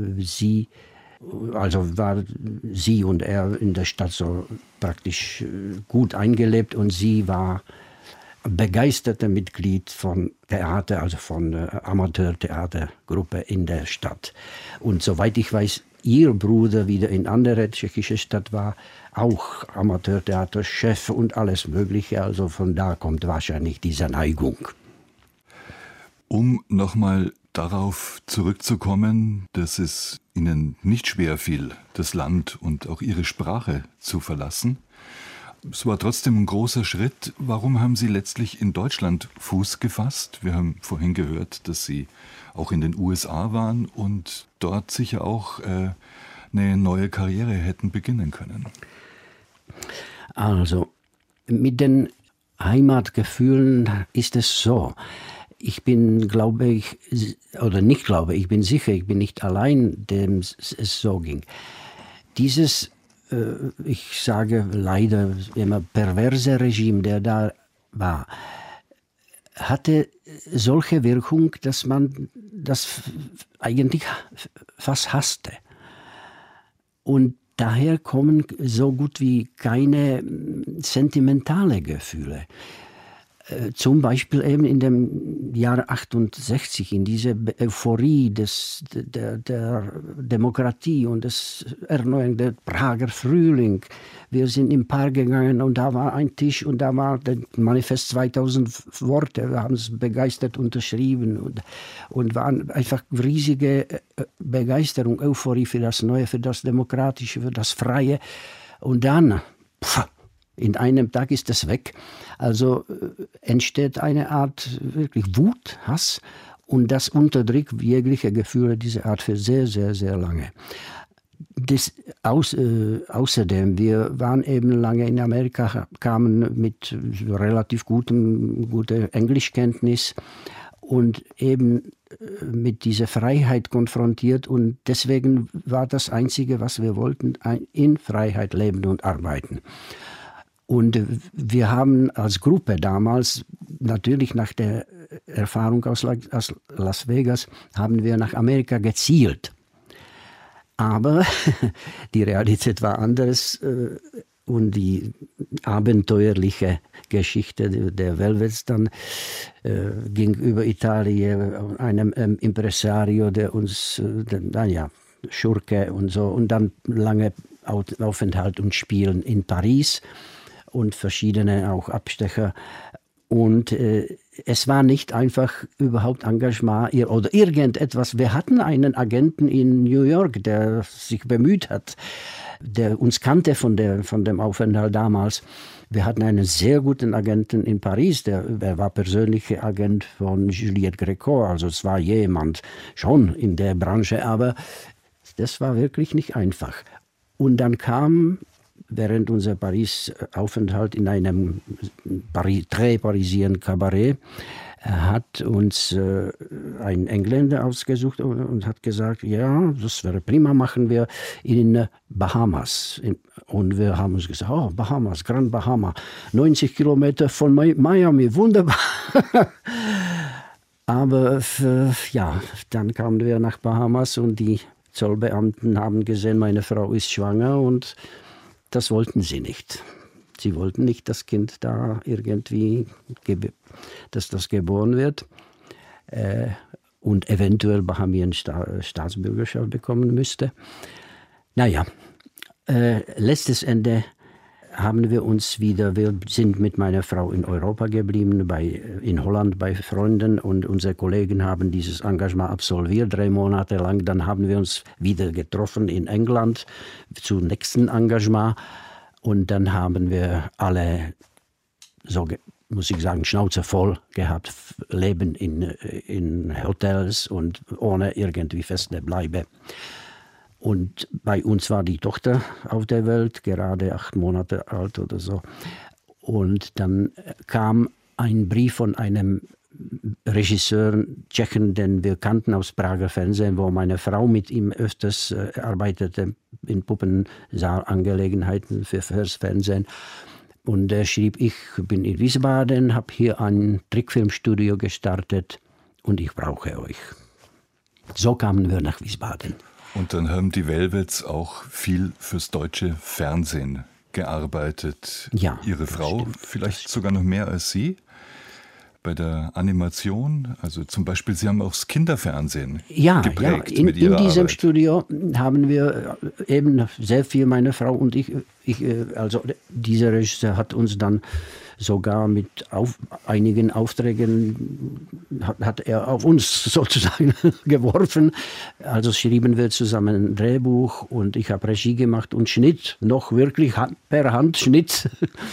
war sie und er in der Stadt so praktisch gut eingelebt und sie war begeisterte Mitglied von Theater, also von der Amateurtheatergruppe in der Stadt. Und soweit ich weiß, ihr Bruder wieder in andere tschechische Stadt war, auch Amateurtheaterchef und alles Mögliche. Also von da kommt wahrscheinlich diese Neigung. Um nochmal darauf zurückzukommen, dass es Ihnen nicht schwer fiel, das Land und auch Ihre Sprache zu verlassen. Es war trotzdem ein großer Schritt. Warum haben Sie letztlich in Deutschland Fuß gefasst? Wir haben vorhin gehört, dass Sie auch in den USA waren und dort sicher auch eine neue Karriere hätten beginnen können. Also, mit den Heimatgefühlen ist es so. Ich bin, ich bin sicher, ich bin nicht allein, dem es so ging. Dieses, ich sage leider immer perverse Regime, der da war, hatte solche Wirkung, dass man das eigentlich fast hasste. Und daher kommen so gut wie keine sentimentale Gefühle. Zum Beispiel eben in dem Jahr 68, in diese Euphorie der Demokratie und des Erneuerung der Prager Frühling. Wir sind im Park gegangen und da war ein Tisch und da war das Manifest 2000 Worte. Wir haben es begeistert unterschrieben und waren einfach riesige Begeisterung, Euphorie für das Neue, für das Demokratische, für das Freie. Und dann, in einem Tag ist es weg. Also entsteht eine Art wirklich Wut, Hass und das unterdrückt jegliche Gefühle dieser Art für sehr, sehr, sehr lange. Außerdem, wir waren eben lange in Amerika, kamen mit relativ guter Englischkenntnis und eben mit dieser Freiheit konfrontiert und deswegen war das Einzige, was wir wollten, in Freiheit leben und arbeiten. Und wir haben als Gruppe damals, natürlich nach der Erfahrung aus Las Vegas, haben wir nach Amerika gezielt. Aber die Realität war anders und die abenteuerliche Geschichte der Velvets dann ging über Italien, einem Impresario, der uns, Schurke und so, und dann lange Aufenthalt und Spielen in Paris. Und verschiedene auch Abstecher. Und es war nicht einfach überhaupt Engagement oder irgendetwas. Wir hatten einen Agenten in New York, der sich bemüht hat, der uns kannte von dem Aufenthalt damals. Wir hatten einen sehr guten Agenten in Paris, der war persönlicher Agent von Juliette Gréco, also es war jemand schon in der Branche, aber das war wirklich nicht einfach. Und dann kam während unser Paris-Aufenthalt in einem très parisien Kabarett, hat uns ein Engländer ausgesucht und hat gesagt, ja, das wäre prima, machen wir in Bahamas. Und wir haben uns gesagt, oh, Bahamas, Grand Bahama, 90 Kilometer von Miami, wunderbar. Aber ja, dann kamen wir nach Bahamas und die Zollbeamten haben gesehen, meine Frau ist schwanger und das wollten sie nicht. Sie wollten nicht, dass das Kind da irgendwie, dass das geboren wird und eventuell Bahamien Staatsbürgerschaft bekommen müsste. Naja, letztes Ende haben wir uns wieder, wir sind mit meiner Frau in Europa geblieben, in Holland bei Freunden und unsere Kollegen haben dieses Engagement absolviert, 3 Monate lang. Dann haben wir uns wieder getroffen in England zum nächsten Engagement und dann haben wir alle, so muss ich sagen, Schnauze voll gehabt, leben in Hotels und ohne irgendwie feste Bleibe. Und bei uns war die Tochter auf der Welt, gerade 8 Monate alt oder so. Und dann kam ein Brief von einem Regisseur, Tschechen, den wir kannten aus Prager Fernsehen, wo meine Frau mit ihm öfters arbeitete in Puppensaal-Angelegenheiten für das Fernsehen. Und er schrieb, ich bin in Wiesbaden, habe hier ein Trickfilmstudio gestartet und ich brauche euch. So kamen wir nach Wiesbaden. Und dann haben die Velvets auch viel fürs deutsche Fernsehen gearbeitet. Ja, Ihre Frau stimmt, vielleicht sogar noch mehr als Sie bei der Animation. Also zum Beispiel, Sie haben auch das Kinderfernsehen geprägt mit Ihrer in diesem Arbeit. Studio haben wir eben sehr viel, meine Frau und ich, also dieser Regisseur hat uns dann sogar mit einigen Aufträgen hat er auf uns sozusagen geworfen. Also schrieben wir zusammen ein Drehbuch und ich habe Regie gemacht und Schnitt, noch wirklich per Hand Schnitt,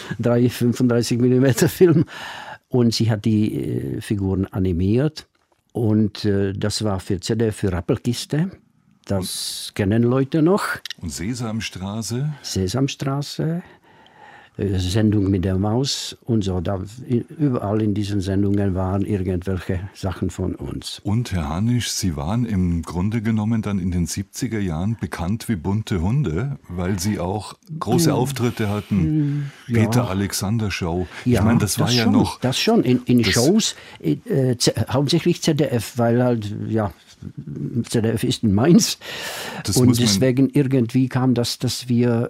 35 mm Film. Und sie hat die Figuren animiert und das war für ZDF, für Rappelkiste. Das kennen Leute noch. Und Sesamstraße? Sesamstraße. Sendung mit der Maus und so. Überall in diesen Sendungen waren irgendwelche Sachen von uns. Und Herr Hanisch, Sie waren im Grunde genommen dann in den 70er Jahren bekannt wie bunte Hunde, weil Sie auch große Auftritte hatten. Ja. Peter Alexander Show. Ja, ich meine, das war ja schon, noch... Das schon, in Shows, hauptsächlich ZDF, weil halt, ja, ZDF ist in Mainz. Und deswegen irgendwie kam das, dass wir...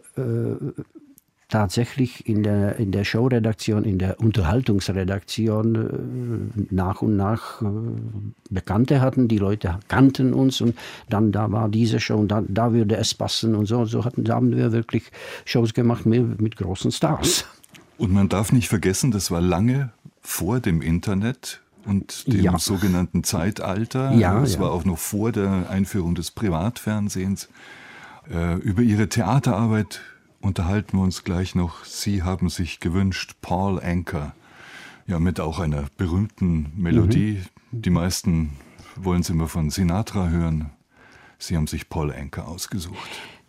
tatsächlich in der Showredaktion, in der Unterhaltungsredaktion nach und nach Bekannte hatten. Die Leute kannten uns und dann da war diese Show und da würde es passen und so. So haben wir wirklich Shows gemacht mit großen Stars. Und man darf nicht vergessen, das war lange vor dem Internet und dem sogenannten Zeitalter. Es war auch noch vor der Einführung des Privatfernsehens. Über Ihre Theaterarbeit unterhalten wir uns gleich noch. Sie haben sich gewünscht, Paul Anka. Ja, mit auch einer berühmten Melodie. Die meisten wollen es immer von Sinatra hören. Sie haben sich Paul Anka ausgesucht.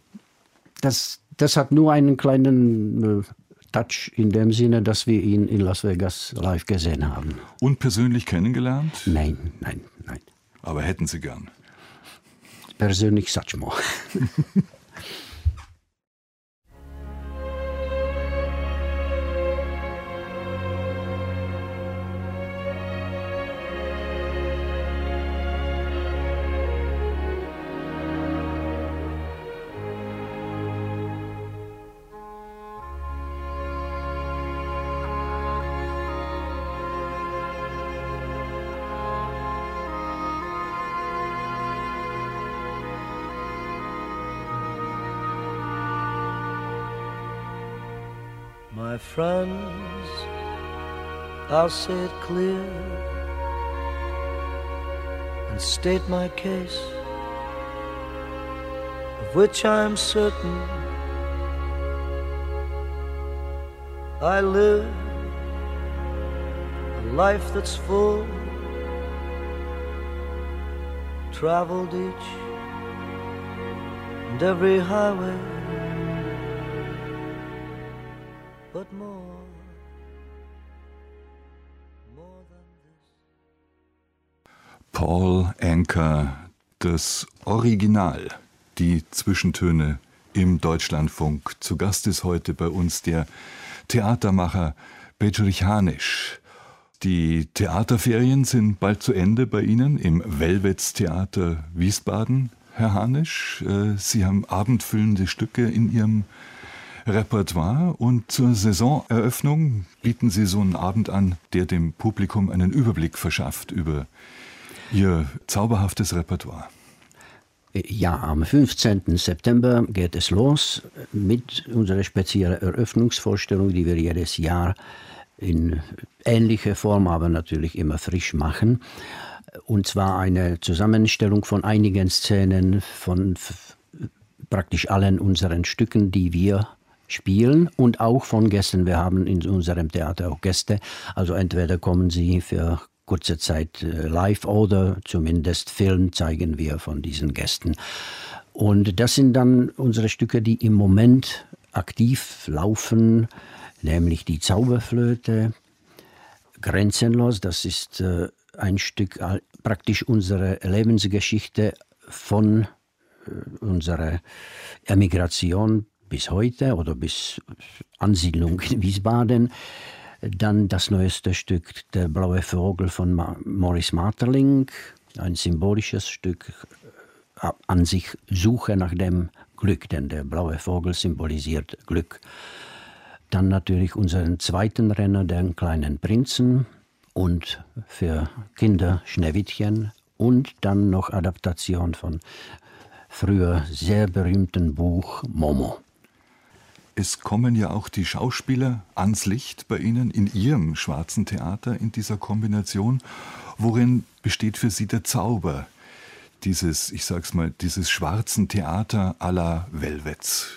Das hat nur einen kleinen Touch in dem Sinne, dass wir ihn in Las Vegas live gesehen haben. Und persönlich kennengelernt? Nein. Aber hätten Sie gern? Persönlich Satchmo. My friends, I'll say it clear and state my case, of which I'm certain. I live a life that's full, traveled each and every highway, but more than this. Paul Anka, das Original, die Zwischentöne im Deutschlandfunk. Zu Gast ist heute bei uns der Theatermacher Bedřich Hánesch. Die Theaterferien sind bald zu Ende bei Ihnen im Velvets-Theater Wiesbaden, Herr Hánesch. Sie haben abendfüllende Stücke in Ihrem Repertoire und zur Saisoneröffnung bieten Sie so einen Abend an, der dem Publikum einen Überblick verschafft über Ihr zauberhaftes Repertoire. Ja, am 15. September geht es los mit unserer speziellen Eröffnungsvorstellung, die wir jedes Jahr in ähnlicher Form, aber natürlich immer frisch machen. Und zwar eine Zusammenstellung von einigen Szenen von praktisch allen unseren Stücken, die wir spielen und auch von Gästen. Wir haben in unserem Theater auch Gäste, also entweder kommen sie für kurze Zeit live oder zumindest Film zeigen wir von diesen Gästen. Und das sind dann unsere Stücke, die im Moment aktiv laufen, nämlich die Zauberflöte, Grenzenlos, das ist ein Stück praktisch unsere Lebensgeschichte von unserer Emigration bis heute oder bis Ansiedlung in Wiesbaden. Dann das neueste Stück, Der blaue Vogel von Maurice Maeterlinck, ein symbolisches Stück, an sich Suche nach dem Glück, denn der blaue Vogel symbolisiert Glück. Dann natürlich unseren zweiten Renner, den kleinen Prinzen und für Kinder Schneewittchen und dann noch Adaptation von früher sehr berühmten Buch Momo. Es kommen ja auch die Schauspieler ans Licht bei Ihnen in Ihrem schwarzen Theater in dieser Kombination. Worin besteht für Sie der Zauber dieses, ich sag's mal, dieses schwarzen Theater à la Velvets?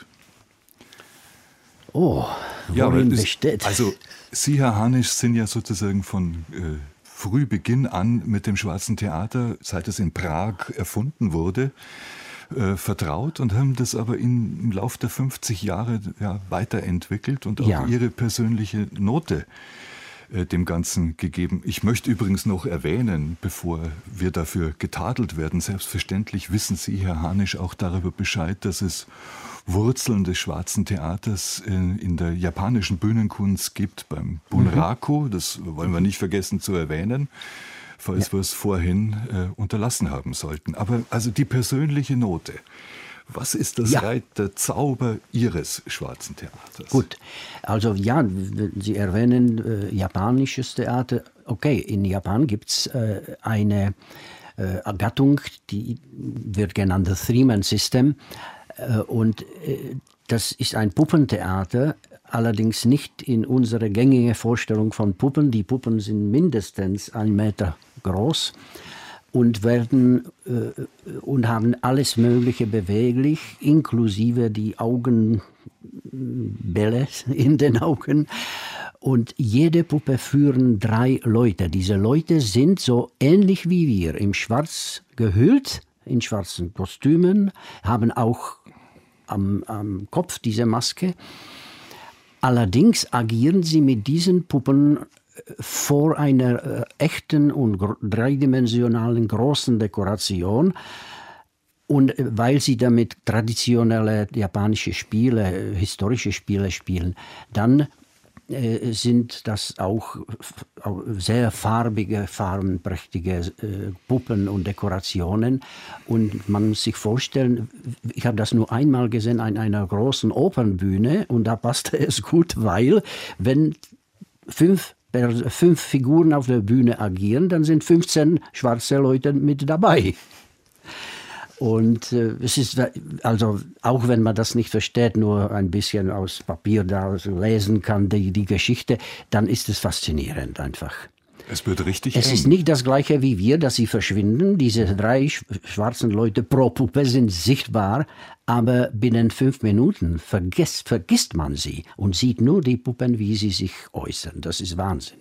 Oh, worin besteht? Also Sie, Herr Hánesch, sind ja sozusagen von Frühbeginn an mit dem schwarzen Theater, seit es in Prag erfunden wurde, vertraut und haben das aber im Laufe der 50 Jahre weiterentwickelt und auch Ihre persönliche Note dem Ganzen gegeben. Ich möchte übrigens noch erwähnen, bevor wir dafür getadelt werden, selbstverständlich wissen Sie, Herr Hánesch, auch darüber Bescheid, dass es Wurzeln des schwarzen Theaters in der japanischen Bühnenkunst gibt, beim Bunraku, das wollen wir nicht vergessen zu erwähnen, falls wir es vorhin unterlassen haben sollten. Aber also die persönliche Note. Was ist das der Zauber Ihres schwarzen Theaters? Gut, also ja, Sie erwähnen japanisches Theater. Okay, in Japan gibt es eine Gattung, die wird genannt Three-Man System. Und das ist ein Puppentheater, allerdings nicht in unserer gängigen Vorstellung von Puppen. Die Puppen sind mindestens 1 Meter groß und und haben alles Mögliche beweglich, inklusive die Augenbälle in den Augen. Und jede Puppe führen 3 Leute. Diese Leute sind so ähnlich wie wir, im Schwarz gehüllt, in schwarzen Kostümen, haben auch am Kopf diese Maske. Allerdings agieren sie mit diesen Puppen vor einer echten und dreidimensionalen großen Dekoration. Und weil sie damit traditionelle japanische Spiele, historische Spiele spielen, dann sind das auch sehr farbige, farbenprächtige Puppen und Dekorationen. Und man muss sich vorstellen, ich habe das nur einmal gesehen an einer großen Opernbühne und da passte es gut, weil wenn 5 Figuren auf der Bühne agieren, dann sind 15 schwarze Leute mit dabei. Und es ist, also auch wenn man das nicht versteht, nur ein bisschen aus Papier da lesen kann, die Geschichte, dann ist es faszinierend einfach. Es wird richtig Es eng. ist nicht das Gleiche wie wir, dass sie verschwinden. Diese 3 schwarzen Leute pro Puppe sind sichtbar, aber binnen 5 Minuten vergisst man sie und sieht nur die Puppen, wie sie sich äußern. Das ist Wahnsinn.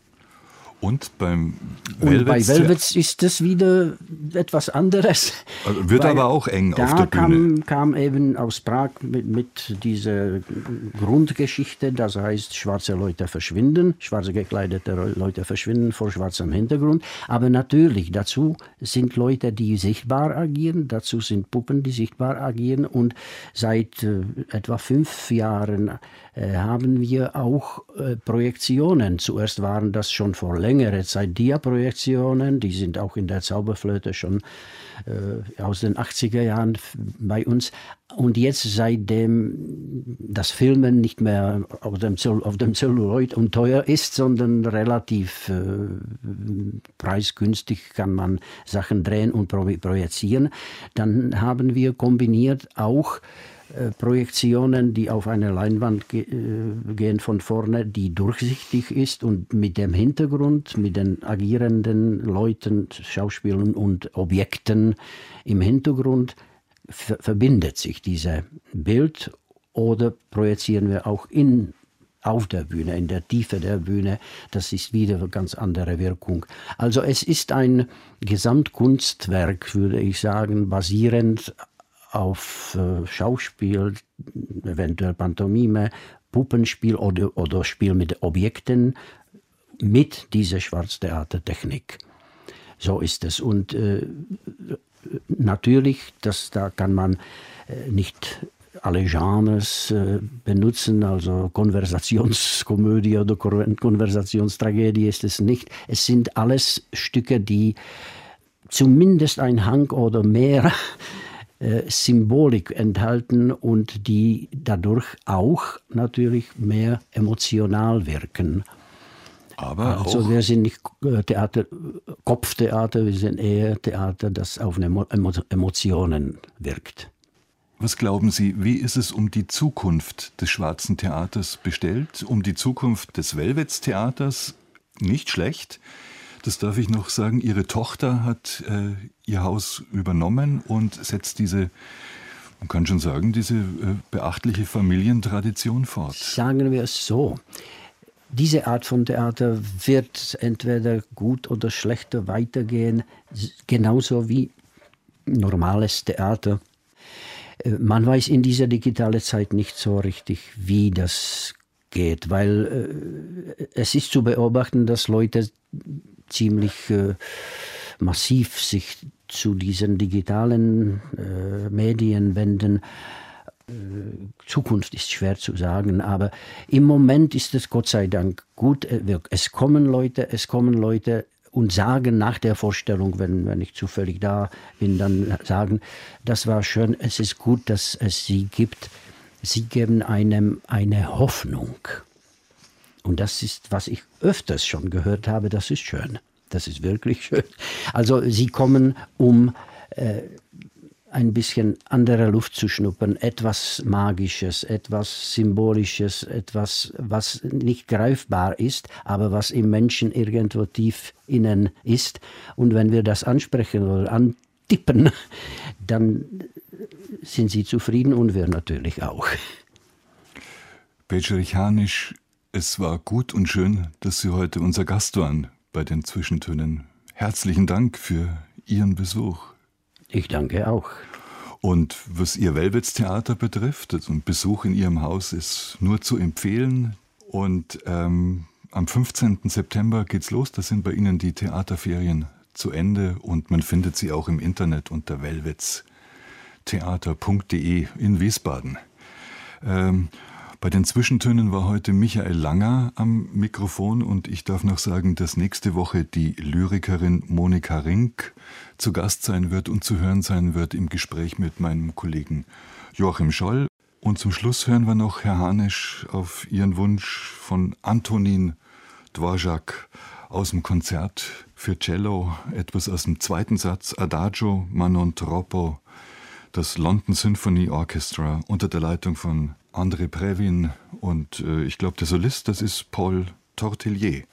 Und beim Und bei Velvets ist es wieder etwas anderes. Wird Weil aber auch eng auf der Bühne. Kam eben aus Prag mit dieser Grundgeschichte, das heißt, schwarze Leute verschwinden, schwarze gekleidete Leute verschwinden vor schwarzem Hintergrund. Aber natürlich, dazu sind Leute, die sichtbar agieren, dazu sind Puppen, die sichtbar agieren. Und seit etwa 5 Jahren haben wir auch Projektionen. Zuerst waren das schon vor längere Zeit Dia-Projektionen, die sind auch in der Zauberflöte schon aus den 80er Jahren bei uns. Und jetzt, seitdem das Filmen nicht mehr auf dem Celluloid und teuer ist, sondern relativ preisgünstig kann man Sachen drehen und projizieren, dann haben wir kombiniert auch Projektionen, die auf eine Leinwand gehen von vorne, die durchsichtig ist und mit dem Hintergrund, mit den agierenden Leuten, Schauspielern und Objekten im Hintergrund verbindet sich dieses Bild, oder projizieren wir auch auf der Bühne, in der Tiefe der Bühne. Das ist wieder eine ganz andere Wirkung. Also es ist ein Gesamtkunstwerk, würde ich sagen, basierend auf Schauspiel, eventuell Pantomime, Puppenspiel oder Spiel mit Objekten mit dieser Schwarztheatertechnik. So ist es. Und natürlich, da kann man nicht alle Genres benutzen, also Konversationskomödie oder Konversationstragödie ist es nicht. Es sind alles Stücke, die zumindest ein Hang oder mehr Symbolik enthalten und die dadurch auch natürlich mehr emotional wirken. Aber also wir sind nicht Kopftheater, wir sind eher Theater, das auf Emotionen wirkt. Was glauben Sie, wie ist es um die Zukunft des Schwarzen Theaters bestellt? Um die Zukunft des Velvets Theaters? Nicht schlecht. Das darf ich noch sagen, Ihre Tochter hat ihr Haus übernommen und setzt diese, man kann schon sagen, diese beachtliche Familientradition fort. Sagen wir es so, diese Art von Theater wird entweder gut oder schlechter weitergehen, genauso wie normales Theater. Man weiß in dieser digitalen Zeit nicht so richtig, wie das geht, weil es ist zu beobachten, dass Leute ziemlich massiv sich zu diesen digitalen Medien wenden. Zukunft ist schwer zu sagen, aber im Moment ist es Gott sei Dank gut. Es kommen Leute und sagen nach der Vorstellung, wenn ich zufällig da bin, dann sagen, das war schön, es ist gut, dass es sie gibt. Sie geben einem eine Hoffnung. Und das ist, was ich öfters schon gehört habe, das ist schön. Das ist wirklich schön. Also sie kommen, um ein bisschen andere Luft zu schnuppern, etwas Magisches, etwas Symbolisches, etwas, was nicht greifbar ist, aber was im Menschen irgendwo tief innen ist. Und wenn wir das ansprechen oder antippen, dann sind sie zufrieden und wir natürlich auch. Bedřich Hánisch, es war gut und schön, dass Sie heute unser Gast waren bei den Zwischentönen. Herzlichen Dank für Ihren Besuch. Ich danke auch. Und was Ihr Velvets Theater betrifft, also ein Besuch in Ihrem Haus ist nur zu empfehlen. Und am 15. September geht's los. Da sind bei Ihnen die Theaterferien zu Ende und man findet sie auch im Internet unter velvetstheater.de in Wiesbaden. Bei den Zwischentönen war heute Michael Langer am Mikrofon und ich darf noch sagen, dass nächste Woche die Lyrikerin Monika Rink zu Gast sein wird und zu hören sein wird im Gespräch mit meinem Kollegen Joachim Scholl. Und zum Schluss hören wir noch, Herr Hánisch, auf Ihren Wunsch von Antonín Dvořák aus dem Konzert für Cello, etwas aus dem zweiten Satz, Adagio ma non troppo, das London Symphony Orchestra unter der Leitung von André Previn und ich glaube, der Solist, das ist Paul Tortelier.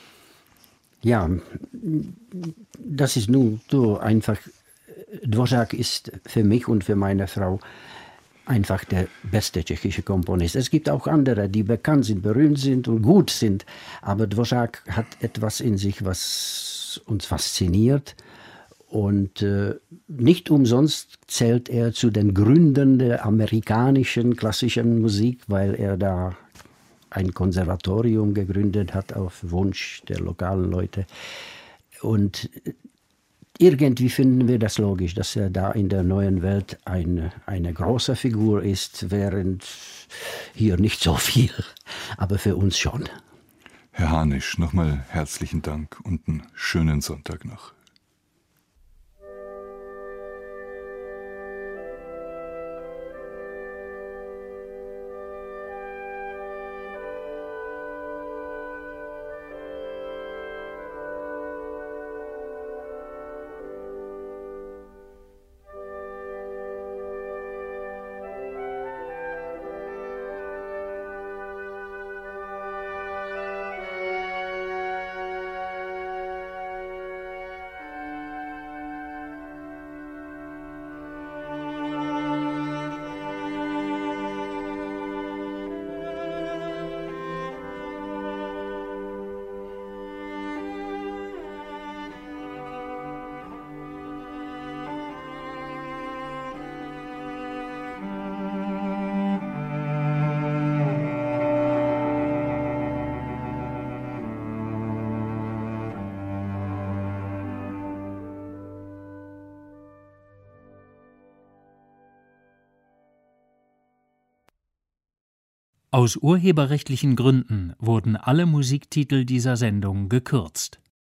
Ja, das ist nun so einfach. Dvořák ist für mich und für meine Frau einfach der beste tschechische Komponist. Es gibt auch andere, die bekannt sind, berühmt sind und gut sind, aber Dvořák hat etwas in sich, was uns fasziniert. Und nicht umsonst zählt er zu den Gründern der amerikanischen klassischen Musik, weil er da ein Konservatorium gegründet hat auf Wunsch der lokalen Leute. Und irgendwie finden wir das logisch, dass er da in der neuen Welt eine große Figur ist, während hier nicht so viel, aber für uns schon. Herr Hanisch, nochmal herzlichen Dank und einen schönen Sonntag noch. Aus urheberrechtlichen Gründen wurden alle Musiktitel dieser Sendung gekürzt.